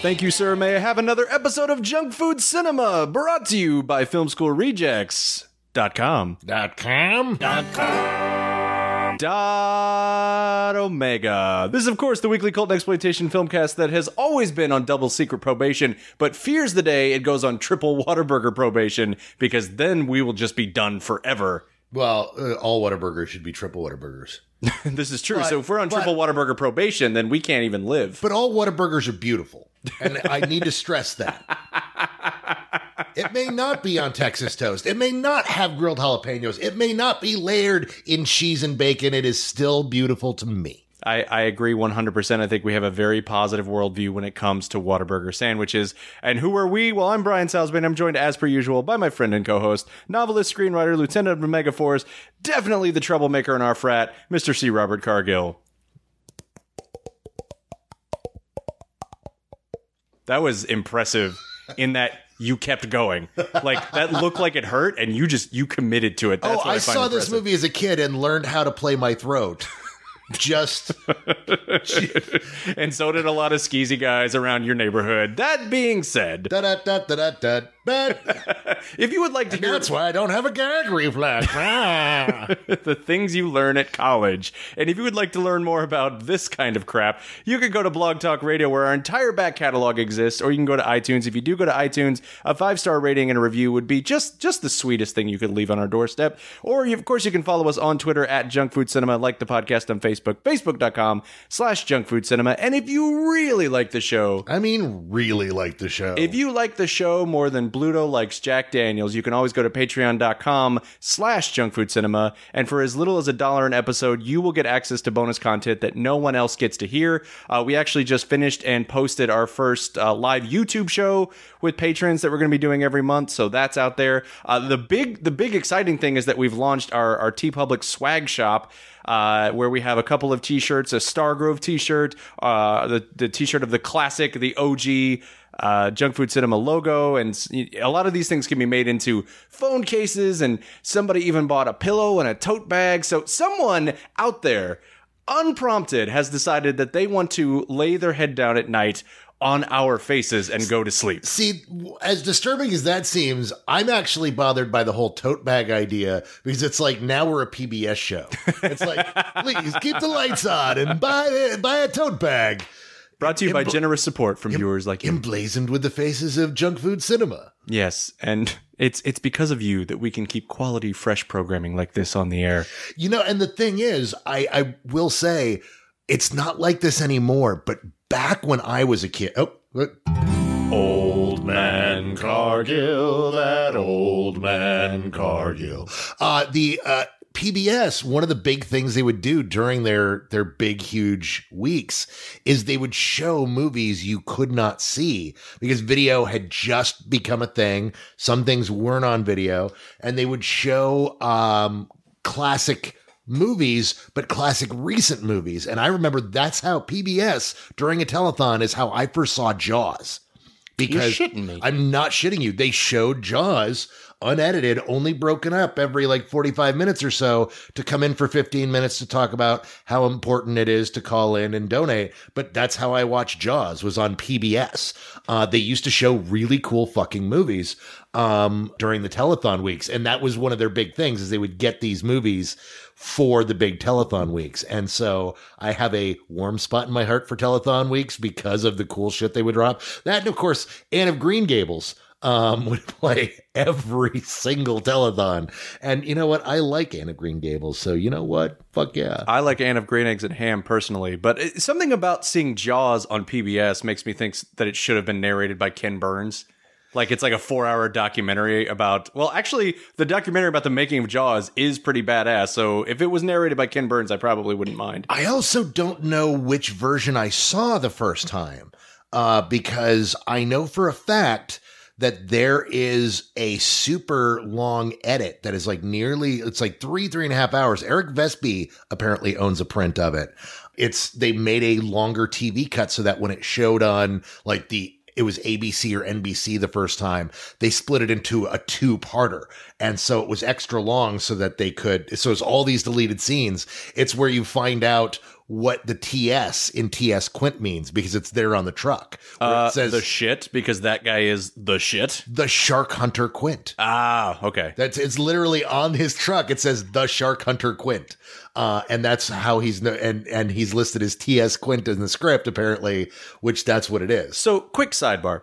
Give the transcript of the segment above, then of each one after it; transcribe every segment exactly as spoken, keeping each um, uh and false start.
Thank you, sir. May I have another episode of Junk Food Cinema, brought to you by Film School Rejects dot com. Dot com? Dot com. Dot Omega. This is, of course, the weekly cult and exploitation filmcast that has always been on double secret probation, but fears the day it goes on triple Whataburger probation, because then we will just be done forever. Well, uh, all Whataburgers should be triple Whataburgers. This is true. But, so if we're on but, triple Whataburger probation, then we can't even live. But all Whataburgers are beautiful, and I need to stress that. It may not be on Texas toast. It may not have grilled jalapenos. It may not be layered in cheese and bacon. It is still beautiful to me. I, I agree one hundred percent. I think we have a very positive worldview when it comes to Whataburger sandwiches. And who are we? Well, I'm Brian Salzman. I'm joined, as per usual, by my friend and co-host, novelist, screenwriter, lieutenant of Omega Force, definitely the troublemaker in our frat, Mister C. Robert Cargill. That was impressive in that you kept going. Like, that looked like it hurt, and you just, you committed to it. That's oh, what I, I find saw impressive. this movie as a kid and learned how to play my throat. Just and so did a lot of skeezy guys around your neighborhood. That being said, da da da da da da. if you would like to and hear, that's why I don't have a gag reflex. The things you learn at college, and if you would like to learn more about this kind of crap, you can go to Blog Talk Radio, where our entire back catalog exists, or you can go to iTunes. If you do go to iTunes, a five star rating and a review would be just just the sweetest thing you could leave on our doorstep. Or you, of course, you can follow us on Twitter at Junk Food Cinema, like the podcast on Facebook, facebook.com slash Junk Food Cinema. And if you really like the show, I mean, really like the show. If you like the show more than Bluto likes Jack Daniels, you can always go to patreon.com slash Junk Food Cinema. And for as little as a dollar an episode, you will get access to bonus content that no one else gets to hear. Uh, we actually just finished and posted our first uh, live YouTube show with patrons that we're going to be doing every month. So that's out there. Uh, the big, the big exciting thing is that we've launched our, our TeePublic swag shop. Uh, where we have a couple of t-shirts, a Stargrove t-shirt, uh, the, the t-shirt of the classic, the O G uh, Junk Food Cinema logo, and a lot of these things can be made into phone cases, and somebody even bought a pillow and a tote bag. So someone out there, unprompted, has decided that they want to lay their head down at night on our faces and go to sleep. See, as disturbing as that seems, I'm actually bothered by the whole tote bag idea, because it's like, now we're a P B S show. It's like, please keep the lights on and buy, buy a tote bag. Brought to you by Embla- generous support from em- viewers like you. Emblazoned with the faces of Junk Food Cinema. Yes, and it's it's because of you that we can keep quality, fresh programming like this on the air. You know, and the thing is, I, I will say, it's not like this anymore, but back when I was a kid, oh, look. Old man Cargill, that old man Cargill. Uh, the uh, P B S, one of the big things they would do during their, their big, huge weeks is they would show movies you could not see, because video had just become a thing. Some things weren't on video, and they would show um, classic movies, but classic recent movies. And I remember that's how P B S during a telethon is how I first saw Jaws. Because You're shitting me. I'm not shitting you. They showed Jaws unedited, only broken up every like forty-five minutes or so, to come in for fifteen minutes to talk about how important it is to call in and donate. But that's how I watched Jaws, was on P B S. Uh, they used to show really cool fucking movies um, during the telethon weeks. And that was one of their big things, is they would get these movies for the big telethon weeks. And so I have a warm spot in my heart for telethon weeks because of the cool shit they would drop. That, and of course, Anne of Green Gables um, would play every single telethon. And you know what? I like Anne of Green Gables. So you know what? Fuck yeah. I like Anne of Green Eggs and Ham personally, but it, something about seeing Jaws on P B S makes me think that it should have been narrated by Ken Burns. Like, it's like a four-hour documentary about... Well, actually, the documentary about the making of Jaws is pretty badass, so if it was narrated by Ken Burns, I probably wouldn't mind. I also don't know which version I saw the first time, uh, because I know for a fact that there is a super long edit that is like nearly... It's like three, three and a half hours. Eric Vespi apparently owns a print of it. It's They made a longer T V cut so that when it showed on, like, the... It was A B C or N B C the first time, they split it into a two-parter. And so it was extra long so that they could, so it's all these deleted scenes. It's where you find out what the T S in T S Quint means because it's there on the truck. Where Uh, it says the shit, because that guy is the shit. the Shark Hunter Quint. Ah, okay. That's it's literally on his truck. It says the Shark Hunter Quint, uh, and that's how he's no, and and he's listed as T S Quint in the script apparently, which that's what it is. So, quick sidebar.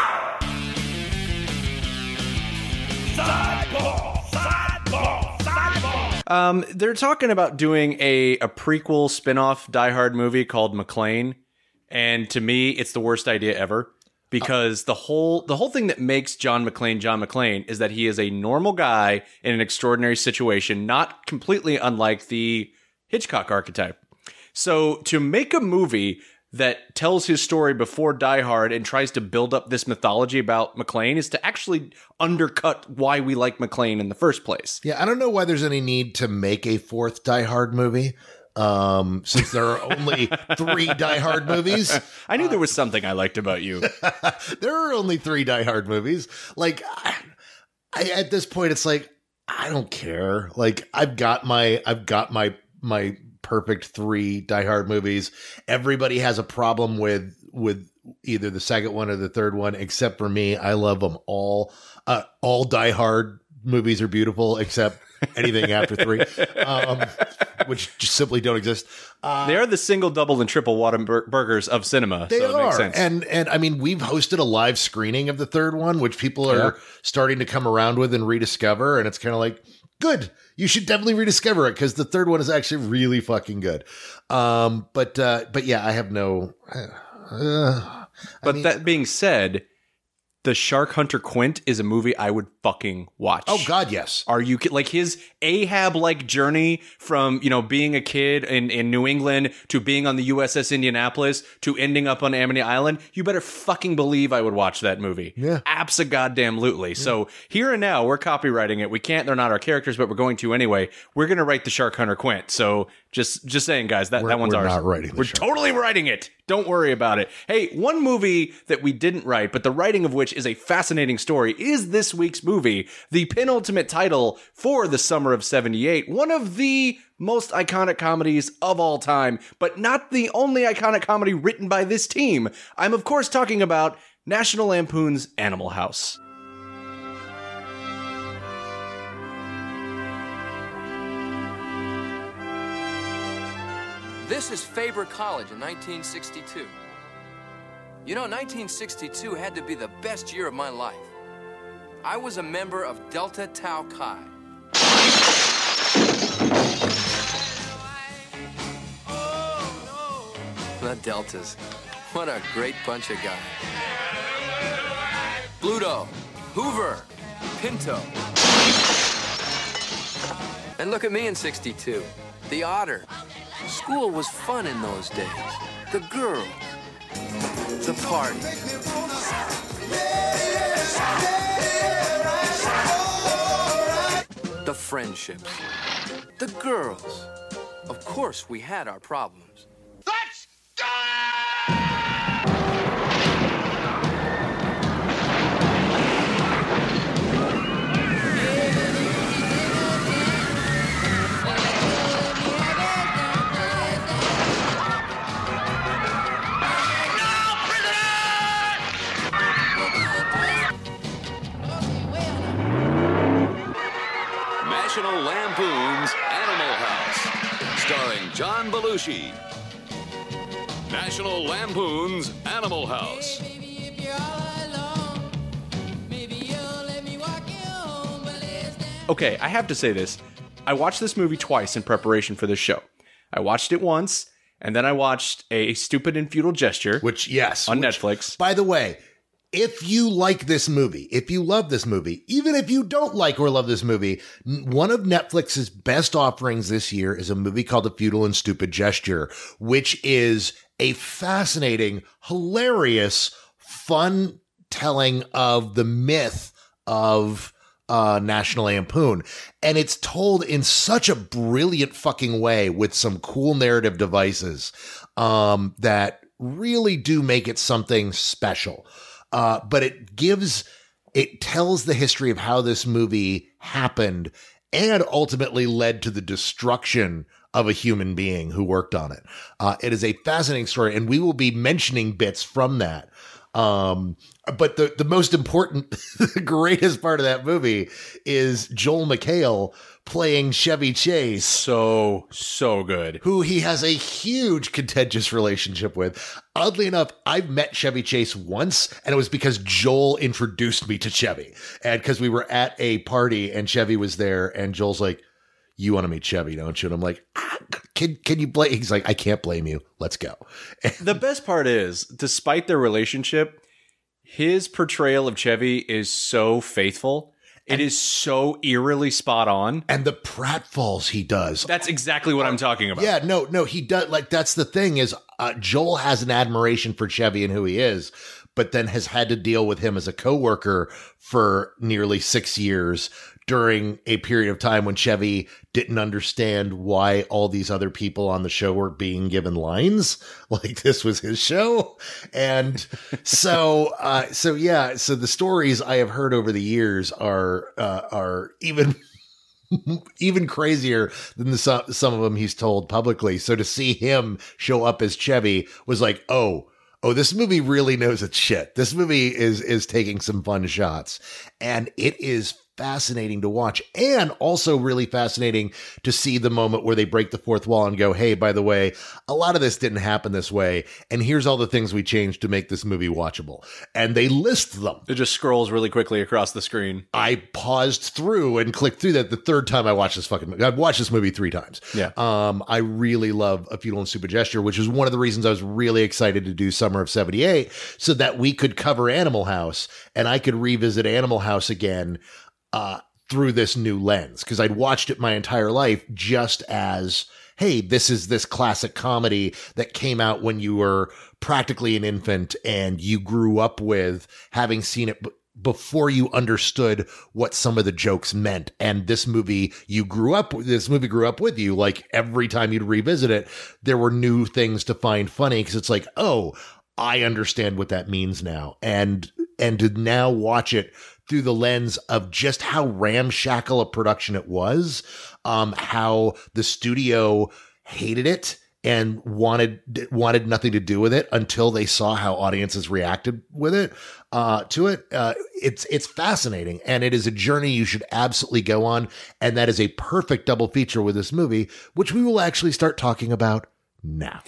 Sidebar, sidebar, sidebar. Um, they're talking about doing a, a prequel spin-off Die Hard movie called McClane, and to me, it's the worst idea ever because the whole the whole thing that makes John McClane John McClane is that he is a normal guy in an extraordinary situation, not completely unlike the Hitchcock archetype. So to make a movie that tells his story before Die Hard and tries to build up this mythology about McClane is to actually undercut why we like McClane in the first place. Yeah, I don't know why there's any need to make a fourth Die Hard movie, um, since there are only three Die Hard movies. I knew there was something I liked about you. There are only three Die Hard movies. Like, I, I, at this point, it's like I don't care. Like, I've got my, I've got my, my. perfect three Die Hard movies. Everybody has a problem with with either the second one or the third one, except for me. I love them all. Uh, all Die Hard movies are beautiful, except anything after three, um, which just simply don't exist. Uh, they are the single, double, and triple Whataburgers of cinema. They so it are, makes sense. and and I mean, we've hosted a live screening of the third one, which people are Yeah. starting to come around with and rediscover, and it's kind of like, good. You should definitely rediscover it because the third one is actually really fucking good. Um, but uh, but yeah, I have no. Uh, But I mean, that being said, The Shark Hunter Quint is a movie I would fucking watch. oh God, yes. Are you ki- like his Ahab-like journey from, you know, being a kid in, in New England to being on the U S S Indianapolis to ending up on Amity Island? You better fucking believe I would watch that movie. Yeah. Abso-goddamn-lutely. Yeah. So here and now, we're copywriting it. We can't, they're not our characters, but we're going to anyway. We're going to write The Shark Hunter Quint. So just just saying, guys, that, We're- that one's we're ours. not writing The We're Shark. totally writing it. Don't worry about it. Hey, one movie that we didn't write, but the writing of which is a fascinating story, is this week's movie, the penultimate title for the summer of seventy-eight, one of the most iconic comedies of all time, but not the only iconic comedy written by this team. I'm, of course, talking about National Lampoon's Animal House. This is Faber College in nineteen sixty-two. You know, nineteen sixty-two had to be the best year of my life. I was a member of Delta Tau Chi. The Deltas. What a great bunch of guys. Bluto, Hoover, Pinto. And look at me in sixty-two. The Otter. School was fun in those days. The girl. The party. The friendships. The girls. Of course, we had our problems. Let's go! National Lampoon's Animal House, starring John Belushi. National Lampoon's Animal House. Okay, I have to say this. I watched this movie twice in preparation for this show. I watched it once, and then I watched A Stupid and Futile Gesture, Which, yes. on which, Netflix. By the way, if you like this movie, if you love this movie, even if you don't like or love this movie, n- one of Netflix's best offerings this year is a movie called The Futile and Stupid Gesture, which is a fascinating, hilarious, fun telling of the myth of uh, National Lampoon. And it's told in such a brilliant fucking way with some cool narrative devices um, that really do make it something special. Uh, but it gives, it tells the history of how this movie happened and ultimately led to the destruction of a human being who worked on it. Uh, it is a fascinating story, and we will be mentioning bits from that. Um, but the, the most important, the greatest part of that movie is Joel McHale playing Chevy Chase. So, so good. Who he has a huge contentious relationship with. Oddly enough, I've met Chevy Chase once, and it was because Joel introduced me to Chevy. And because we were at a party and Chevy was there, and Joel's like, you want to meet Chevy, don't you? And I'm like, ah, can can you blame? He's like, I can't blame you. Let's go. And the best part is, despite their relationship, his portrayal of Chevy is so faithful. It and, is so eerily spot on. And the pratfalls he does. That's exactly what I'm talking about. Yeah, no, no, he does. Like, that's the thing is uh, Joel has an admiration for Chevy and who he is, but then has had to deal with him as a coworker for nearly six years during a period of time when Chevy didn't understand why all these other people on the show were being given lines. Like, this was his show. And so, uh, so yeah, so the stories I have heard over the years are, uh, are even, even crazier than the, some, some of them he's told publicly. So to see him show up as Chevy was like, oh, Oh, this movie really knows its shit. This movie is is taking some fun shots, and it is fascinating to watch, and also really fascinating to see the moment where they break the fourth wall and go, hey, by the way, a lot of this didn't happen this way, and here's all the things we changed to make this movie watchable. And they list them. It just scrolls really quickly across the screen. I paused through and clicked through that the third time I watched this fucking movie. I've watched this movie three times. Yeah. Um, I really love A Futile and Stupid Gesture, which is one of the reasons I was really excited to do Summer of seventy-eight, so that we could cover Animal House, and I could revisit Animal House again Uh, through this new lens, because I'd watched it my entire life just as, hey, this is this classic comedy that came out when you were practically an infant and you grew up with having seen it b- before you understood what some of the jokes meant. And this movie, you grew up with, this movie grew up with you. Like, every time you'd revisit it, there were new things to find funny, because it's like, oh, I understand what that means now. And, and to now watch it through the lens of just how ramshackle a production it was, um, how the studio hated it and wanted wanted nothing to do with it until they saw how audiences reacted with it, uh, to it. Uh, it's it's fascinating, and it is a journey you should absolutely go on, and that is a perfect double feature with this movie, which we will actually start talking about now.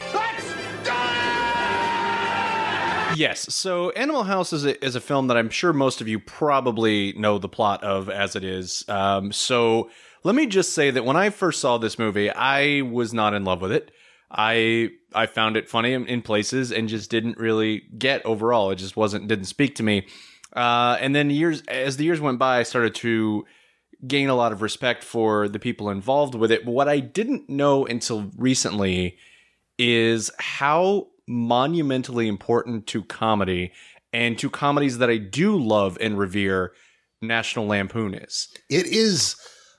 Yes, so Animal House is a, is a film that I'm sure most of you probably know the plot of as it is. Um, so let me just say that when I first saw this movie, I was not in love with it. I I found it funny in, in places and just didn't really get overall. It just wasn't didn't speak to me. Uh, and then years as the years went by, I started to gain a lot of respect for the people involved with it. But what I didn't know until recently is how monumentally important to comedy, and to comedies that I do love and revere, National Lampoon is. It is,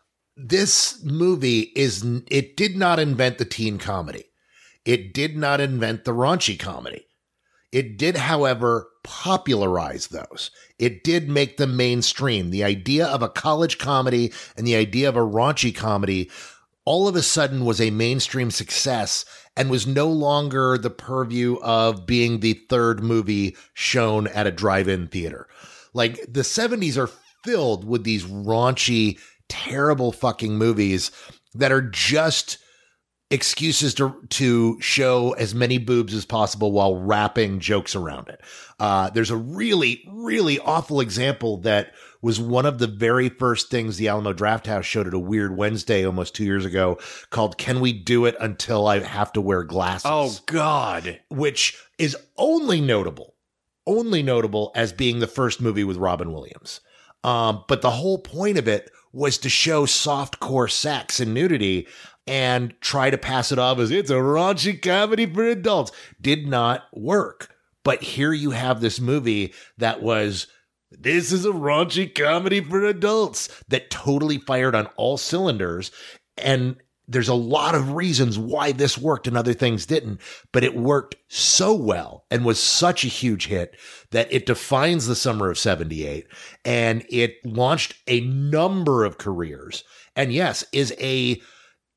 this movie is, it did not invent the teen comedy. It did not invent the raunchy comedy. It did, however, popularize those. It did make them mainstream. The idea of a college comedy and the idea of a raunchy comedy all of a sudden was a mainstream success and was no longer the purview of being the third movie shown at a drive-in theater. Like, the seventies are filled with these raunchy, terrible fucking movies that are just excuses to to show as many boobs as possible while wrapping jokes around it. Uh, there's a really, really awful example that was one of the very first things the Alamo Drafthouse showed at a Weird Wednesday almost two years ago, called Can We Do It Until I Have to Wear Glasses? Oh, God. Which is only notable, only notable as being the first movie with Robin Williams. Um, but the whole point of it was to show softcore sex and nudity and try to pass it off as it's a raunchy comedy for adults. Did not work. But here you have this movie that was, this is a raunchy comedy for adults, that totally fired on all cylinders. And there's a lot of reasons why this worked and other things didn't, but it worked so well and was such a huge hit that it defines the summer of seventy-eight, and it launched a number of careers. And yes, is a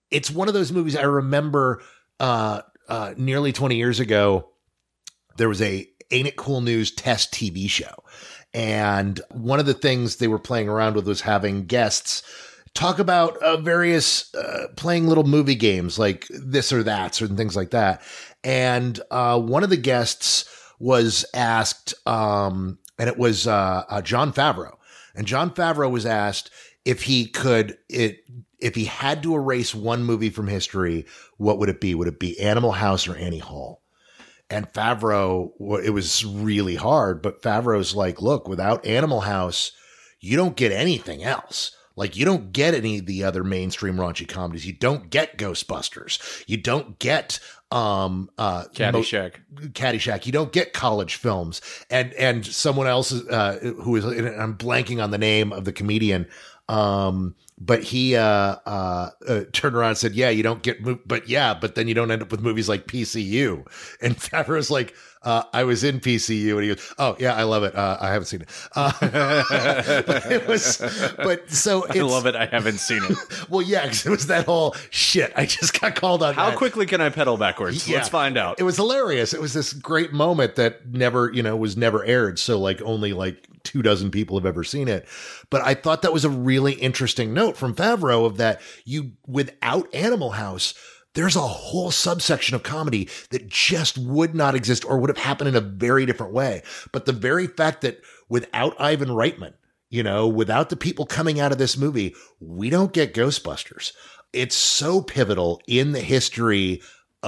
it's one of those movies I remember uh, uh, nearly twenty years ago. There was a Ain't It Cool News test T V show. And one of the things they were playing around with was having guests talk about uh, various uh, playing little movie games like this or that, certain things like that. And uh, one of the guests was asked, um, and it was uh, uh, Jon Favreau. And Jon Favreau was asked if he could, it, if he had to erase one movie from history, what would it be? Would it be Animal House or Annie Hall? And Favreau, it was really hard, but Favreau's like, look, without Animal House, you don't get anything else. Like, you don't get any of the other mainstream raunchy comedies. You don't get Ghostbusters. You don't get um uh Caddyshack. Mo- Caddyshack. You don't get college films. And and someone else uh who is, and I'm blanking on the name of the comedian, um but he uh, uh uh turned around and said, yeah, you don't get mo- but yeah, but then you don't end up with movies like P C U. And Favreau's like, Uh, I was in P C U, and he goes, "Oh yeah, I love it. Uh, I haven't seen it." Uh, but it was, but so it's, I love it. I haven't seen it. Well, yeah, because it was that whole shit. I just got called on. How that. quickly can I pedal backwards? Yeah. Let's find out. It was hilarious. It was this great moment that never, you know, was never aired. So like only like two dozen people have ever seen it. But I thought that was a really interesting note from Favreau of that you without Animal House, there's a whole subsection of comedy that just would not exist or would have happened in a very different way. But the very fact that without Ivan Reitman, you know, without the people coming out of this movie, we don't get Ghostbusters. It's so pivotal in the history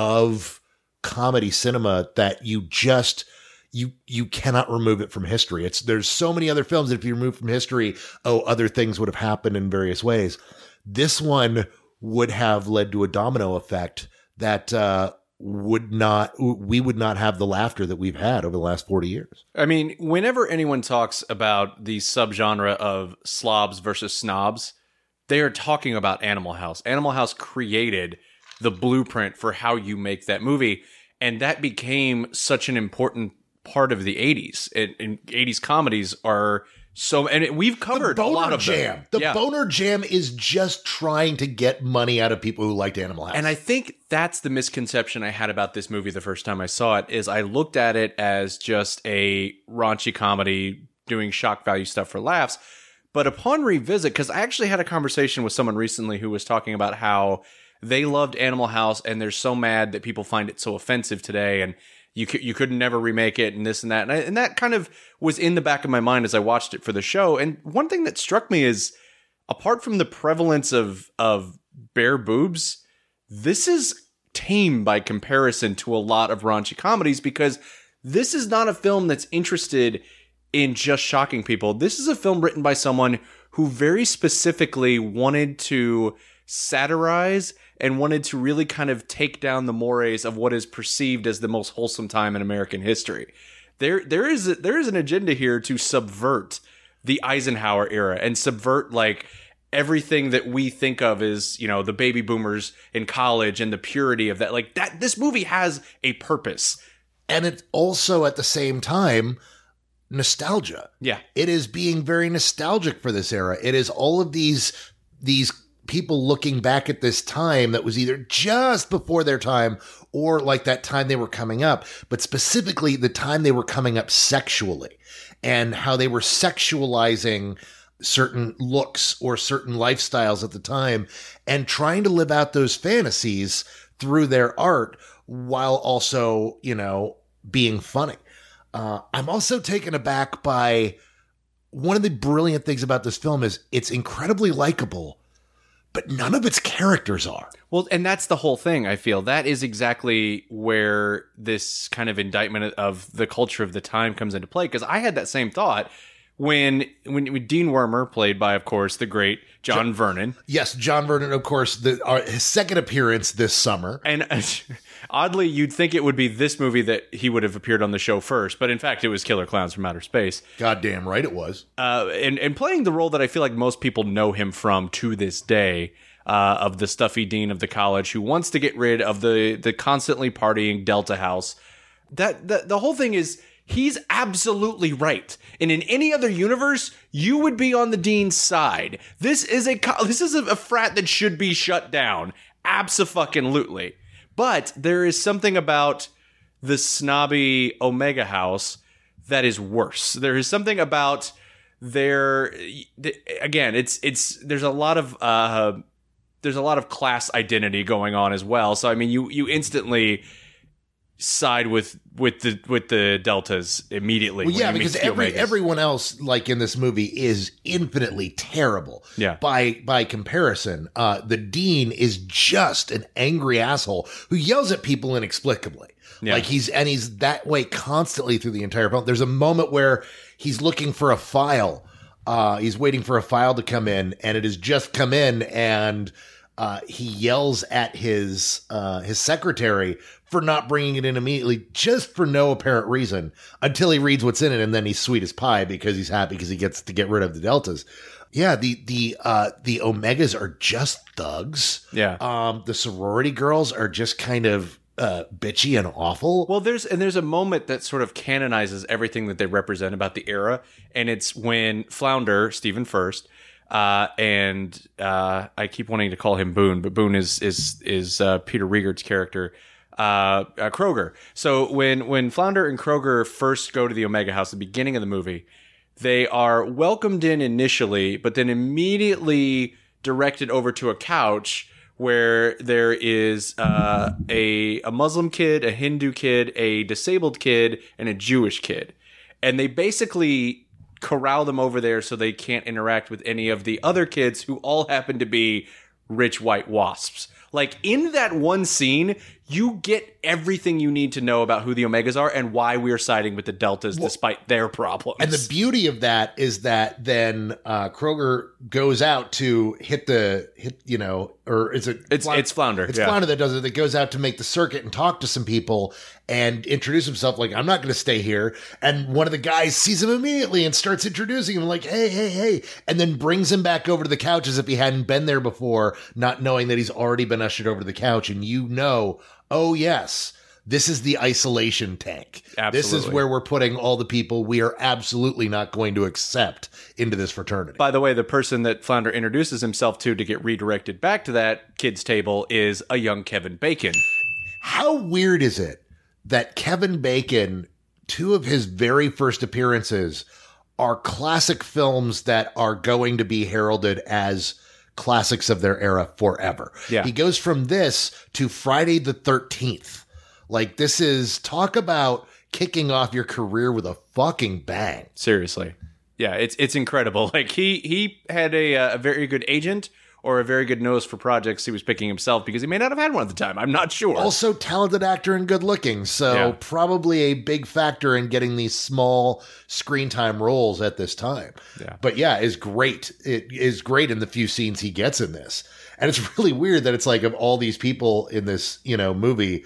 of comedy cinema that you just, you, you cannot remove it from history. It's, there's so many other films that if you remove from history, oh, other things would have happened in various ways. This one would have led to a domino effect that uh, would not, we would not have the laughter that we've had over the last forty years. I mean, whenever anyone talks about the subgenre of slobs versus snobs, they are talking about Animal House. Animal House created the blueprint for how you make that movie, and that became such an important part of the eighties. And, and eighties comedies are so, and it, we've covered the a lot of Jam. them. The yeah. Boner Jam is just trying to get money out of people who liked Animal House. And I think that's the misconception I had about this movie the first time I saw it, is I looked at it as just a raunchy comedy doing shock value stuff for laughs. But upon revisit, because I actually had a conversation with someone recently who was talking about how they loved Animal House and they're so mad that people find it so offensive today, and you could, you could never remake it and this and that. And, I, and that kind of was in the back of my mind as I watched it for the show. And one thing that struck me is, apart from the prevalence of, of bare boobs, this is tame by comparison to a lot of raunchy comedies, because this is not a film that's interested in just shocking people. This is a film written by someone who very specifically wanted to satirize and wanted to really kind of take down the mores of what is perceived as the most wholesome time in American history. There, there is a, there is an agenda here to subvert the Eisenhower era and subvert like everything that we think of as, you know, the baby boomers in college and the purity of that. Like that, this movie has a purpose, and it's also at the same time nostalgia. Yeah, it is being very nostalgic for this era. It is all of these these. people looking back at this time that was either just before their time or like that time they were coming up, but specifically the time they were coming up sexually and how they were sexualizing certain looks or certain lifestyles at the time and trying to live out those fantasies through their art while also, you know, being funny. Uh, I'm also taken aback by one of the brilliant things about this film is it's incredibly likable, but none of its characters are. Well, and that's the whole thing, I feel. That is exactly where this kind of indictment of the culture of the time comes into play, because I had that same thought when, when when Dean Wormer, played by, of course, the great John, John Vernon. Yes, John Vernon, of course, the, our, his second appearance this summer. And uh, oddly, you'd think it would be this movie that he would have appeared on the show first, but in fact, it was Killer Clowns from Outer Space. Goddamn right it was. Uh, and, and playing the role that I feel like most people know him from to this day, uh, of the stuffy dean of the college who wants to get rid of the, the constantly partying Delta House. That the, the whole thing is, he's absolutely right. And in any other universe, you would be on the dean's side. This is a this is a, a frat that should be shut down. Abso-fucking-lutely. But there is something about the snobby Omega House that is worse. There is something about their, again, it's it's there's a lot of uh, there's a lot of class identity going on as well. So I mean, you you instantly side with with the with the Deltas immediately. Well, yeah, because every everyone else, like in this movie, is infinitely terrible. Yeah. By by comparison, uh, the Dean is just an angry asshole who yells at people inexplicably. Yeah. Like he's and he's that way constantly through the entire film. There's a moment where he's looking for a file. Uh, he's waiting for a file to come in, and it has just come in, and uh, he yells at his uh, his secretary for not bringing it in immediately, just for no apparent reason, until he reads what's in it, and then he's sweet as pie because he's happy because he gets to get rid of the Deltas. Yeah, the the uh, the Omegas are just thugs. Yeah, um, the sorority girls are just kind of uh, bitchy and awful. Well, there's and there's a moment that sort of canonizes everything that they represent about the era, and it's when Flounder, Stephen First, uh, and uh, I keep wanting to call him Boone, but Boone is is is uh, Peter Riegert's character. Uh, uh, Kroger. So when when Flounder and Kroger first go to the Omega House, the beginning of the movie, they are welcomed in initially, but then immediately directed over to a couch where there is uh, a a Muslim kid, a Hindu kid, a disabled kid, and a Jewish kid, and they basically corral them over there so they can't interact with any of the other kids who all happen to be rich white wasps. Like, in that one scene, you get everything you need to know about who the Omegas are and why we're siding with the Deltas well, despite their problems. And the beauty of that is that then uh, Kroger goes out to hit the, hit you know, or is it? It's, Flounder? it's Flounder. It's yeah. Flounder that does it, that goes out to make the circuit and talk to some people and introduce himself like, I'm not going to stay here. And one of the guys sees him immediately and starts introducing him like, hey, hey, hey, and then brings him back over to the couch as if he hadn't been there before, not knowing that he's already been ushered over to the couch. And you know, oh, yes, this is the isolation tank. Absolutely. This is where we're putting all the people we are absolutely not going to accept into this fraternity. By the way, the person that Flounder introduces himself to to get redirected back to that kid's table is a young Kevin Bacon. How weird is it that Kevin Bacon, two of his very first appearances, are classic films that are going to be heralded as classics of their era forever. Yeah. He goes from this to Friday the thirteenth. Like, this is, talk about kicking off your career with a fucking bang. Seriously. Yeah, it's it's incredible. Like, he he had a, a very good agent or a very good nose for projects he was picking himself, because he may not have had one at the time. I'm not sure. Also talented actor and good looking. So yeah. probably a big factor in getting these small screen time roles at this time. Yeah. But yeah, is great. It is great in the few scenes he gets in this. And it's really weird that it's like, of all these people in this, you know, movie,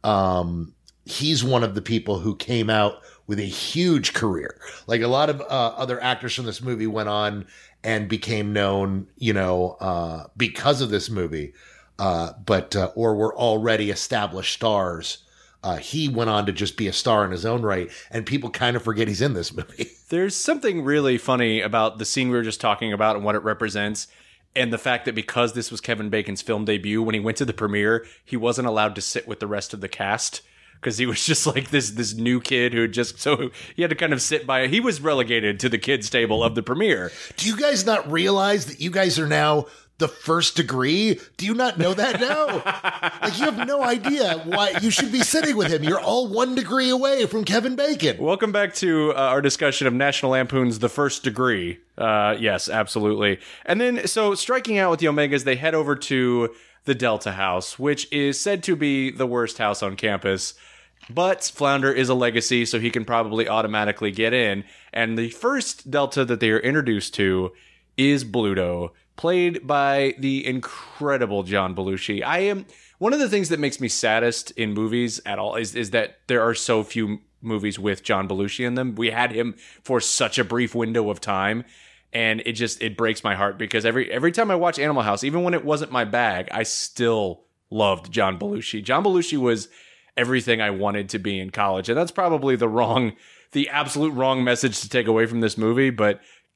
um, he's one of the people who came out with a huge career. Like, a lot of uh, other actors from this movie went on and became known, you know, uh, because of this movie, uh, but, uh, or were already established stars. Uh, he went on to just be a star in his own right, and people kind of forget he's in this movie. There's something really funny about the scene we were just talking about and what it represents, and the fact that because this was Kevin Bacon's film debut, when he went to the premiere, he wasn't allowed to sit with the rest of the cast, because he was just like this this new kid who just, so he had to kind of sit by. He was relegated to the kids' table of the premiere. Do you guys not realize that you guys are now the first degree? Do you not know that now? Like, you have no idea why you should be sitting with him. You're all one degree away from Kevin Bacon. Welcome back to uh, our discussion of National Lampoon's The First Degree. Uh, yes, absolutely. And then, so striking out with the Omegas, they head over to the Delta House, which is said to be the worst house on campus. But Flounder is a legacy, so he can probably automatically get in. And the first Delta that they are introduced to is Bluto, played by the incredible John Belushi. I am one of the things that makes me saddest in movies at all is, is that there are so few movies with John Belushi in them. We had him for such a brief window of time, and it just it breaks my heart, because every every time I watch Animal House, even when it wasn't my bag, I still loved John Belushi. John Belushi was everything I wanted to be in college. And that's probably the wrong, the absolute wrong message to take away from this movie. But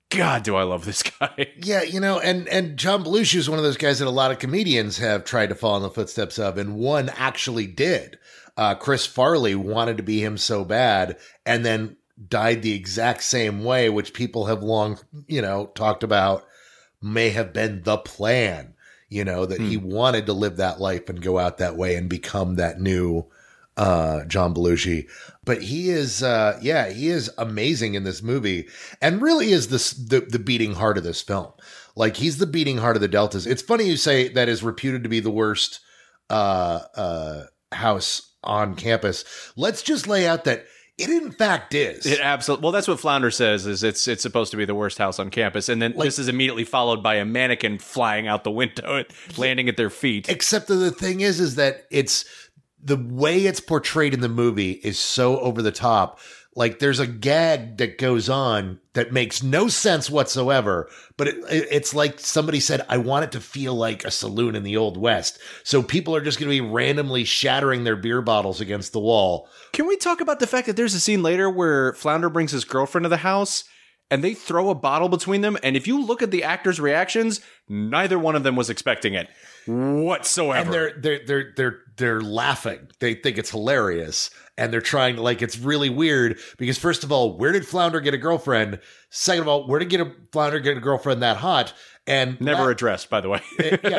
God, do I love this guy. Yeah, you know, and, and John Belushi is one of those guys that a lot of comedians have tried to follow in the footsteps of, and one actually did. Uh, Chris Farley wanted to be him so bad, and then died the exact same way, which people have long, you know, talked about may have been the plan, you know, that hmm. he wanted to live that life and go out that way and become that new uh, John Belushi. But he is, uh, yeah, he is amazing in this movie and really is this, the, the beating heart of this film. Like, he's the beating heart of the Deltas. It's funny you say that is reputed to be the worst uh, uh, house on campus. Let's just lay out that it in fact is. It absolutely. Well, that's what Flounder says. Is it's it's supposed to be the worst house on campus, and then like, this is immediately followed by a mannequin flying out the window, and landing at their feet. Except that the thing is, is that it's the way it's portrayed in the movie is so over the top. Like, there's a gag that goes on that makes no sense whatsoever, but it, it, it's like somebody said, I want it to feel like a saloon in the Old West. So people are just going to be randomly shattering their beer bottles against the wall. Can we talk about the fact that there's a scene later where Flounder brings his girlfriend to the house and they throw a bottle between them? And if you look at the actors' reactions, neither one of them was expecting it whatsoever. And they're, they're, they're, they're, they're laughing. They think it's hilarious. And they're trying to, like, it's really weird because, first of all, where did Flounder get a girlfriend? Second of all, where did get a Flounder get a girlfriend that hot? And never that, addressed, by the way.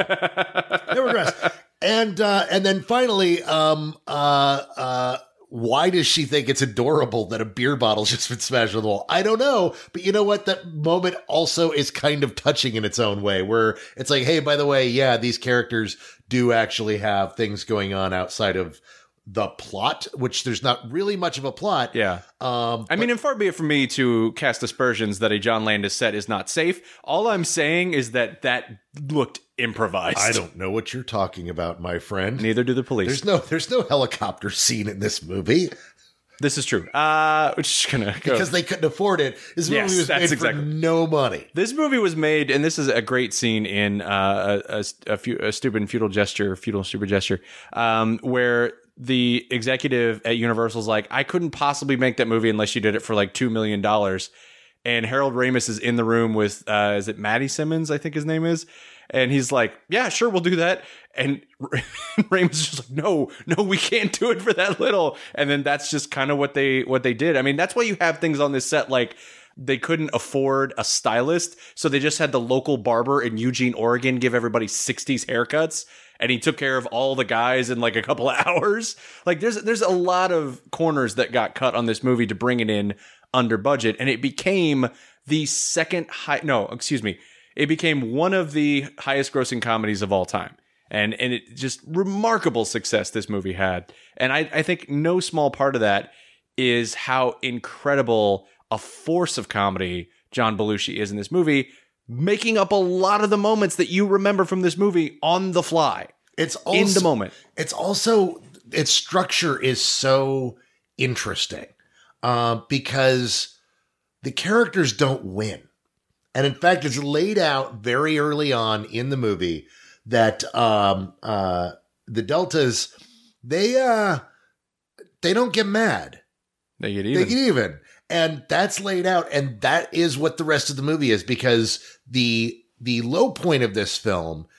yeah, never addressed. And uh, and then finally, um, uh, uh, why does she think it's adorable that a beer bottle's just been smashed on the wall? I don't know, but you know what? That moment also is kind of touching in its own way, where it's like, hey, by the way, yeah, these characters do actually have things going on outside of the plot, which there's not really much of a plot. Yeah. Um, I mean, and far be it from me to cast aspersions that a John Landis set is not safe. All I'm saying is that that looked improvised. I don't know what you're talking about, my friend. Neither do the police. There's no, there's no helicopter scene in this movie. This is true. Uh, we're just gonna go. Because they couldn't afford it. This movie yes, was made exactly. for no money. This movie was made, and this is a great scene in uh, a, a, a, few, a stupid feudal gesture, feudal stupid gesture, um, where the executive at Universal's like, I couldn't possibly make that movie unless you did it for like two million dollars. And Harold Ramis is in the room with, uh, is it Maddie Simmons, I think his name is? And he's like, yeah, sure, we'll do that. And Ramis is just like, no, no, we can't do it for that little. And then that's just kind of what they what they did. I mean, that's why you have things on this set like they couldn't afford a stylist, so they just had the local barber in Eugene, Oregon give everybody sixties haircuts. And he took care of all the guys in like a couple of hours. Like there's there's a lot of corners that got cut on this movie to bring it in under budget. And it became the second high, no, excuse me. It became one of the highest grossing comedies of all time. And and it just remarkable success this movie had. And I, I think no small part of that is how incredible a force of comedy John Belushi is in this movie, making up a lot of the moments that you remember from this movie on the fly. It's also, in the moment. It's also, its structure is so interesting uh, because the characters don't win. And in fact, it's laid out very early on in the movie that um, uh, the Deltas, they uh, they don't get mad. They get even. They get even. And that's laid out, and that is what the rest of the movie is, because the the low point of this film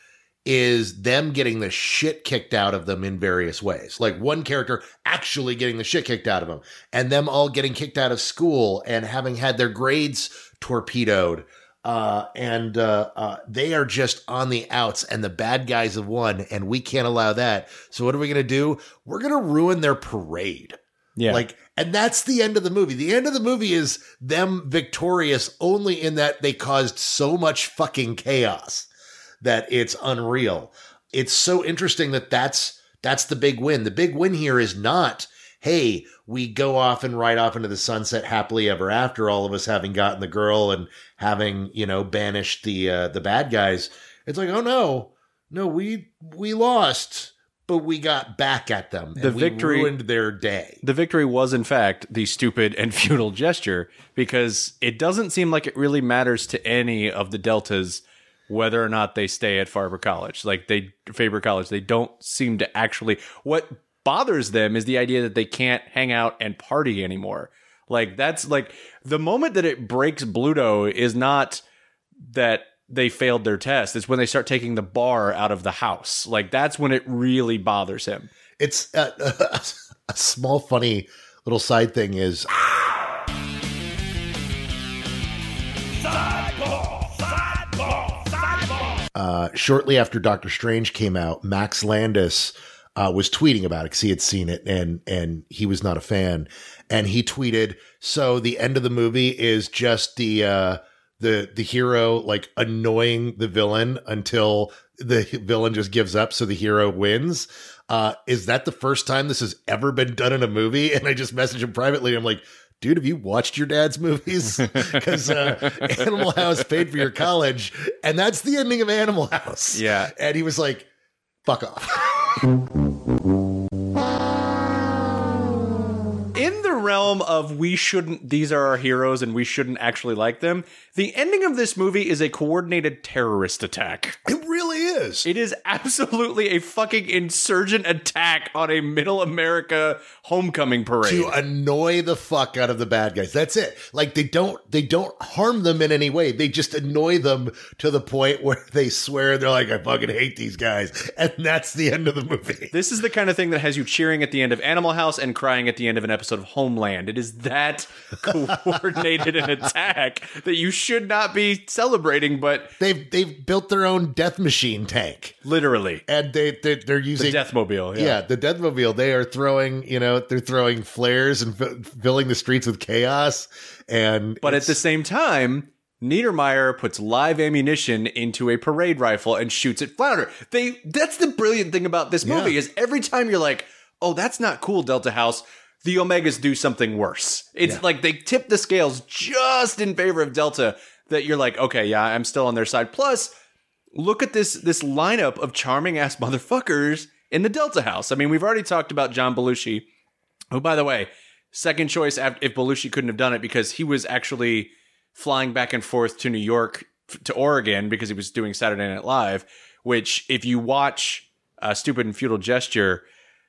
is them getting the shit kicked out of them in various ways. Like one character actually getting the shit kicked out of them, and them all getting kicked out of school and having had their grades torpedoed. Uh, and uh, uh, they are just on the outs, and the bad guys have won, and we can't allow that. So what are we going to do? We're going to ruin their parade. Yeah. Like, and that's the end of the movie. The end of the movie is them victorious only in that they caused so much fucking chaos that it's unreal. It's so interesting that that's, that's the big win. The big win here is not, hey, we go off and ride off into the sunset happily ever after, all of us having gotten the girl and having, you know, banished the, uh, the bad guys. It's like, oh no, no, we, we lost. But we got back at them. And the victory we ruined their day. The victory was, in fact, the stupid and futile gesture, because it doesn't seem like it really matters to any of the Deltas whether or not they stay at Faber College. Like they Faber College, they don't seem to actually. What bothers them is the idea that they can't hang out and party anymore. Like, that's like the moment that it breaks Bluto is not that they failed their test. It's when they start taking the bar out of the house. Like, that's when it really bothers him. It's uh, a, a small, funny little side thing is. Sideball, sideball, sideball. Uh, shortly after Doctor Strange came out, Max Landis uh, was tweeting about it because he had seen it and and he was not a fan. And he tweeted, "So the end of the movie is just the uh, the the hero like annoying the villain until the villain just gives up, so the hero wins." Uh, is that the first time this has ever been done in a movie? And I just messaged him privately. I'm like, dude, have you watched your dad's movies? Because uh, Animal House paid for your college, and that's the ending of Animal House. Yeah. And he was like, fuck off. In the realm of we shouldn't, these are our heroes and we shouldn't actually like them, the ending of this movie is a coordinated terrorist attack. It really is. It is absolutely a fucking insurgent attack on a middle America homecoming parade. To annoy the fuck out of the bad guys. That's it. Like they don't they don't harm them in any way. They just annoy them to the point where they swear they're like, I fucking hate these guys. And that's the end of the movie. This is the kind of thing that has you cheering at the end of Animal House and crying at the end of an episode of Homeland. It is that coordinated an attack that you should not be celebrating, but They've they've built their own death machine tank. literally. And they, they they're using The Deathmobile. Yeah. Yeah, the Deathmobile. They are throwing, you know, they're throwing flares and f- filling the streets with chaos. And But at it's- the same time, Niedermeyer puts live ammunition into a parade rifle and shoots at Flounder. They that's the brilliant thing about this movie Yeah. is every time you're like, oh, that's not cool, Delta House, the Omegas do something worse. It's Yeah. like they tip the scales just in favor of Delta that you're like, okay, yeah, I'm still on their side. Plus, look at this this lineup of charming ass motherfuckers in the Delta House. I mean, we've already talked about John Belushi, who, by the way, second choice af- if Belushi couldn't have done it because he was actually flying back and forth to New York f- to Oregon because he was doing Saturday Night Live, which if you watch uh, Stupid and Futile Gesture,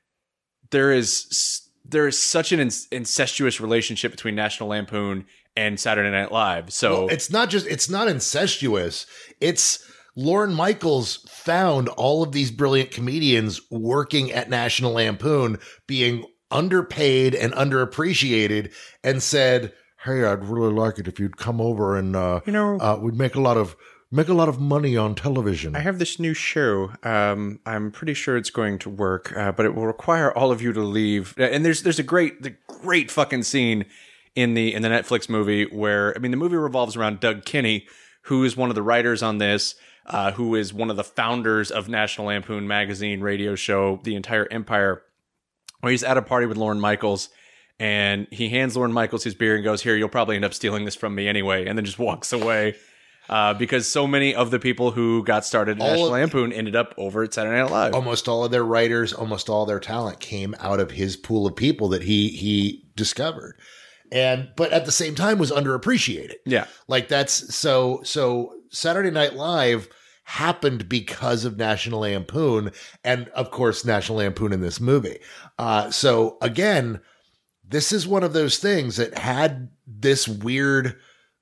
there is there is such an in- incestuous relationship between National Lampoon and Saturday Night Live. So Well, it's not just, it's not incestuous. It's Lorne Michaels found all of these brilliant comedians working at National Lampoon being underpaid and underappreciated and said, hey, I'd really like it if you'd come over and, uh, You know- uh, we'd make a lot of, make a lot of money on television. I have this new show. Um, I'm pretty sure it's going to work, uh, but it will require all of you to leave. And there's there's a great the great fucking scene in the in the Netflix movie where I mean the movie revolves around Doug Kinney, who is one of the writers on this, uh, who is one of the founders of National Lampoon magazine, radio show, the entire empire. Where he's at a party with Lorne Michaels, and he hands Lorne Michaels his beer and goes, "Here, you'll probably end up stealing this from me anyway," and then just walks away. Uh, because so many of the people who got started at All National of- Lampoon ended up over at Saturday Night Live. Almost all of their writers, almost all their talent came out of his pool of people that he he discovered. And but at the same time was underappreciated. Yeah. Like that's so so Saturday Night Live happened because of National Lampoon and of course National Lampoon in this movie. Uh so again, this is one of those things that had this weird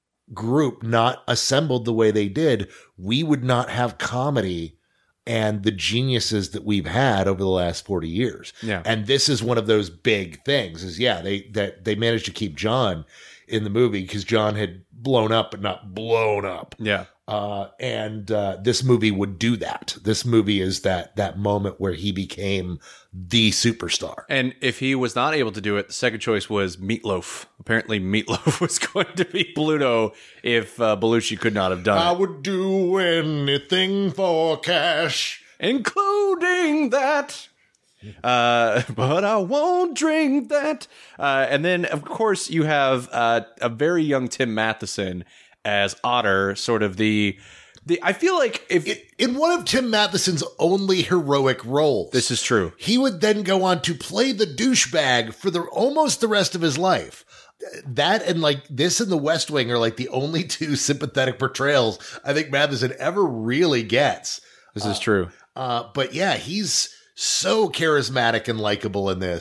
group not assembled the way they did, we would not have comedy and the geniuses that we've had over the last forty years. Yeah. And this is one of those big things is yeah, they, that they managed to keep John in the movie because John had blown up, but not blown up. Yeah. Uh, and, uh, this movie would do that. This movie is that, that moment where he became the superstar. And if he was not able to do it, the second choice was Meatloaf. Apparently, Meatloaf was going to be Bluto if uh, Belushi could not have done I it. would do anything for cash. Including that. Uh, but I won't drink that. Uh, and then, of course, you have uh, a very young Tim Matheson as Otter, sort of the... the. I feel like if... In one of Tim Matheson's only heroic roles. This is true. He would then go on to play the douchebag for the almost the rest of his life. That and like this and The West Wing are like the only two sympathetic portrayals I think Matheson ever really gets. This is true. Uh, but yeah, he's so charismatic and likable in this.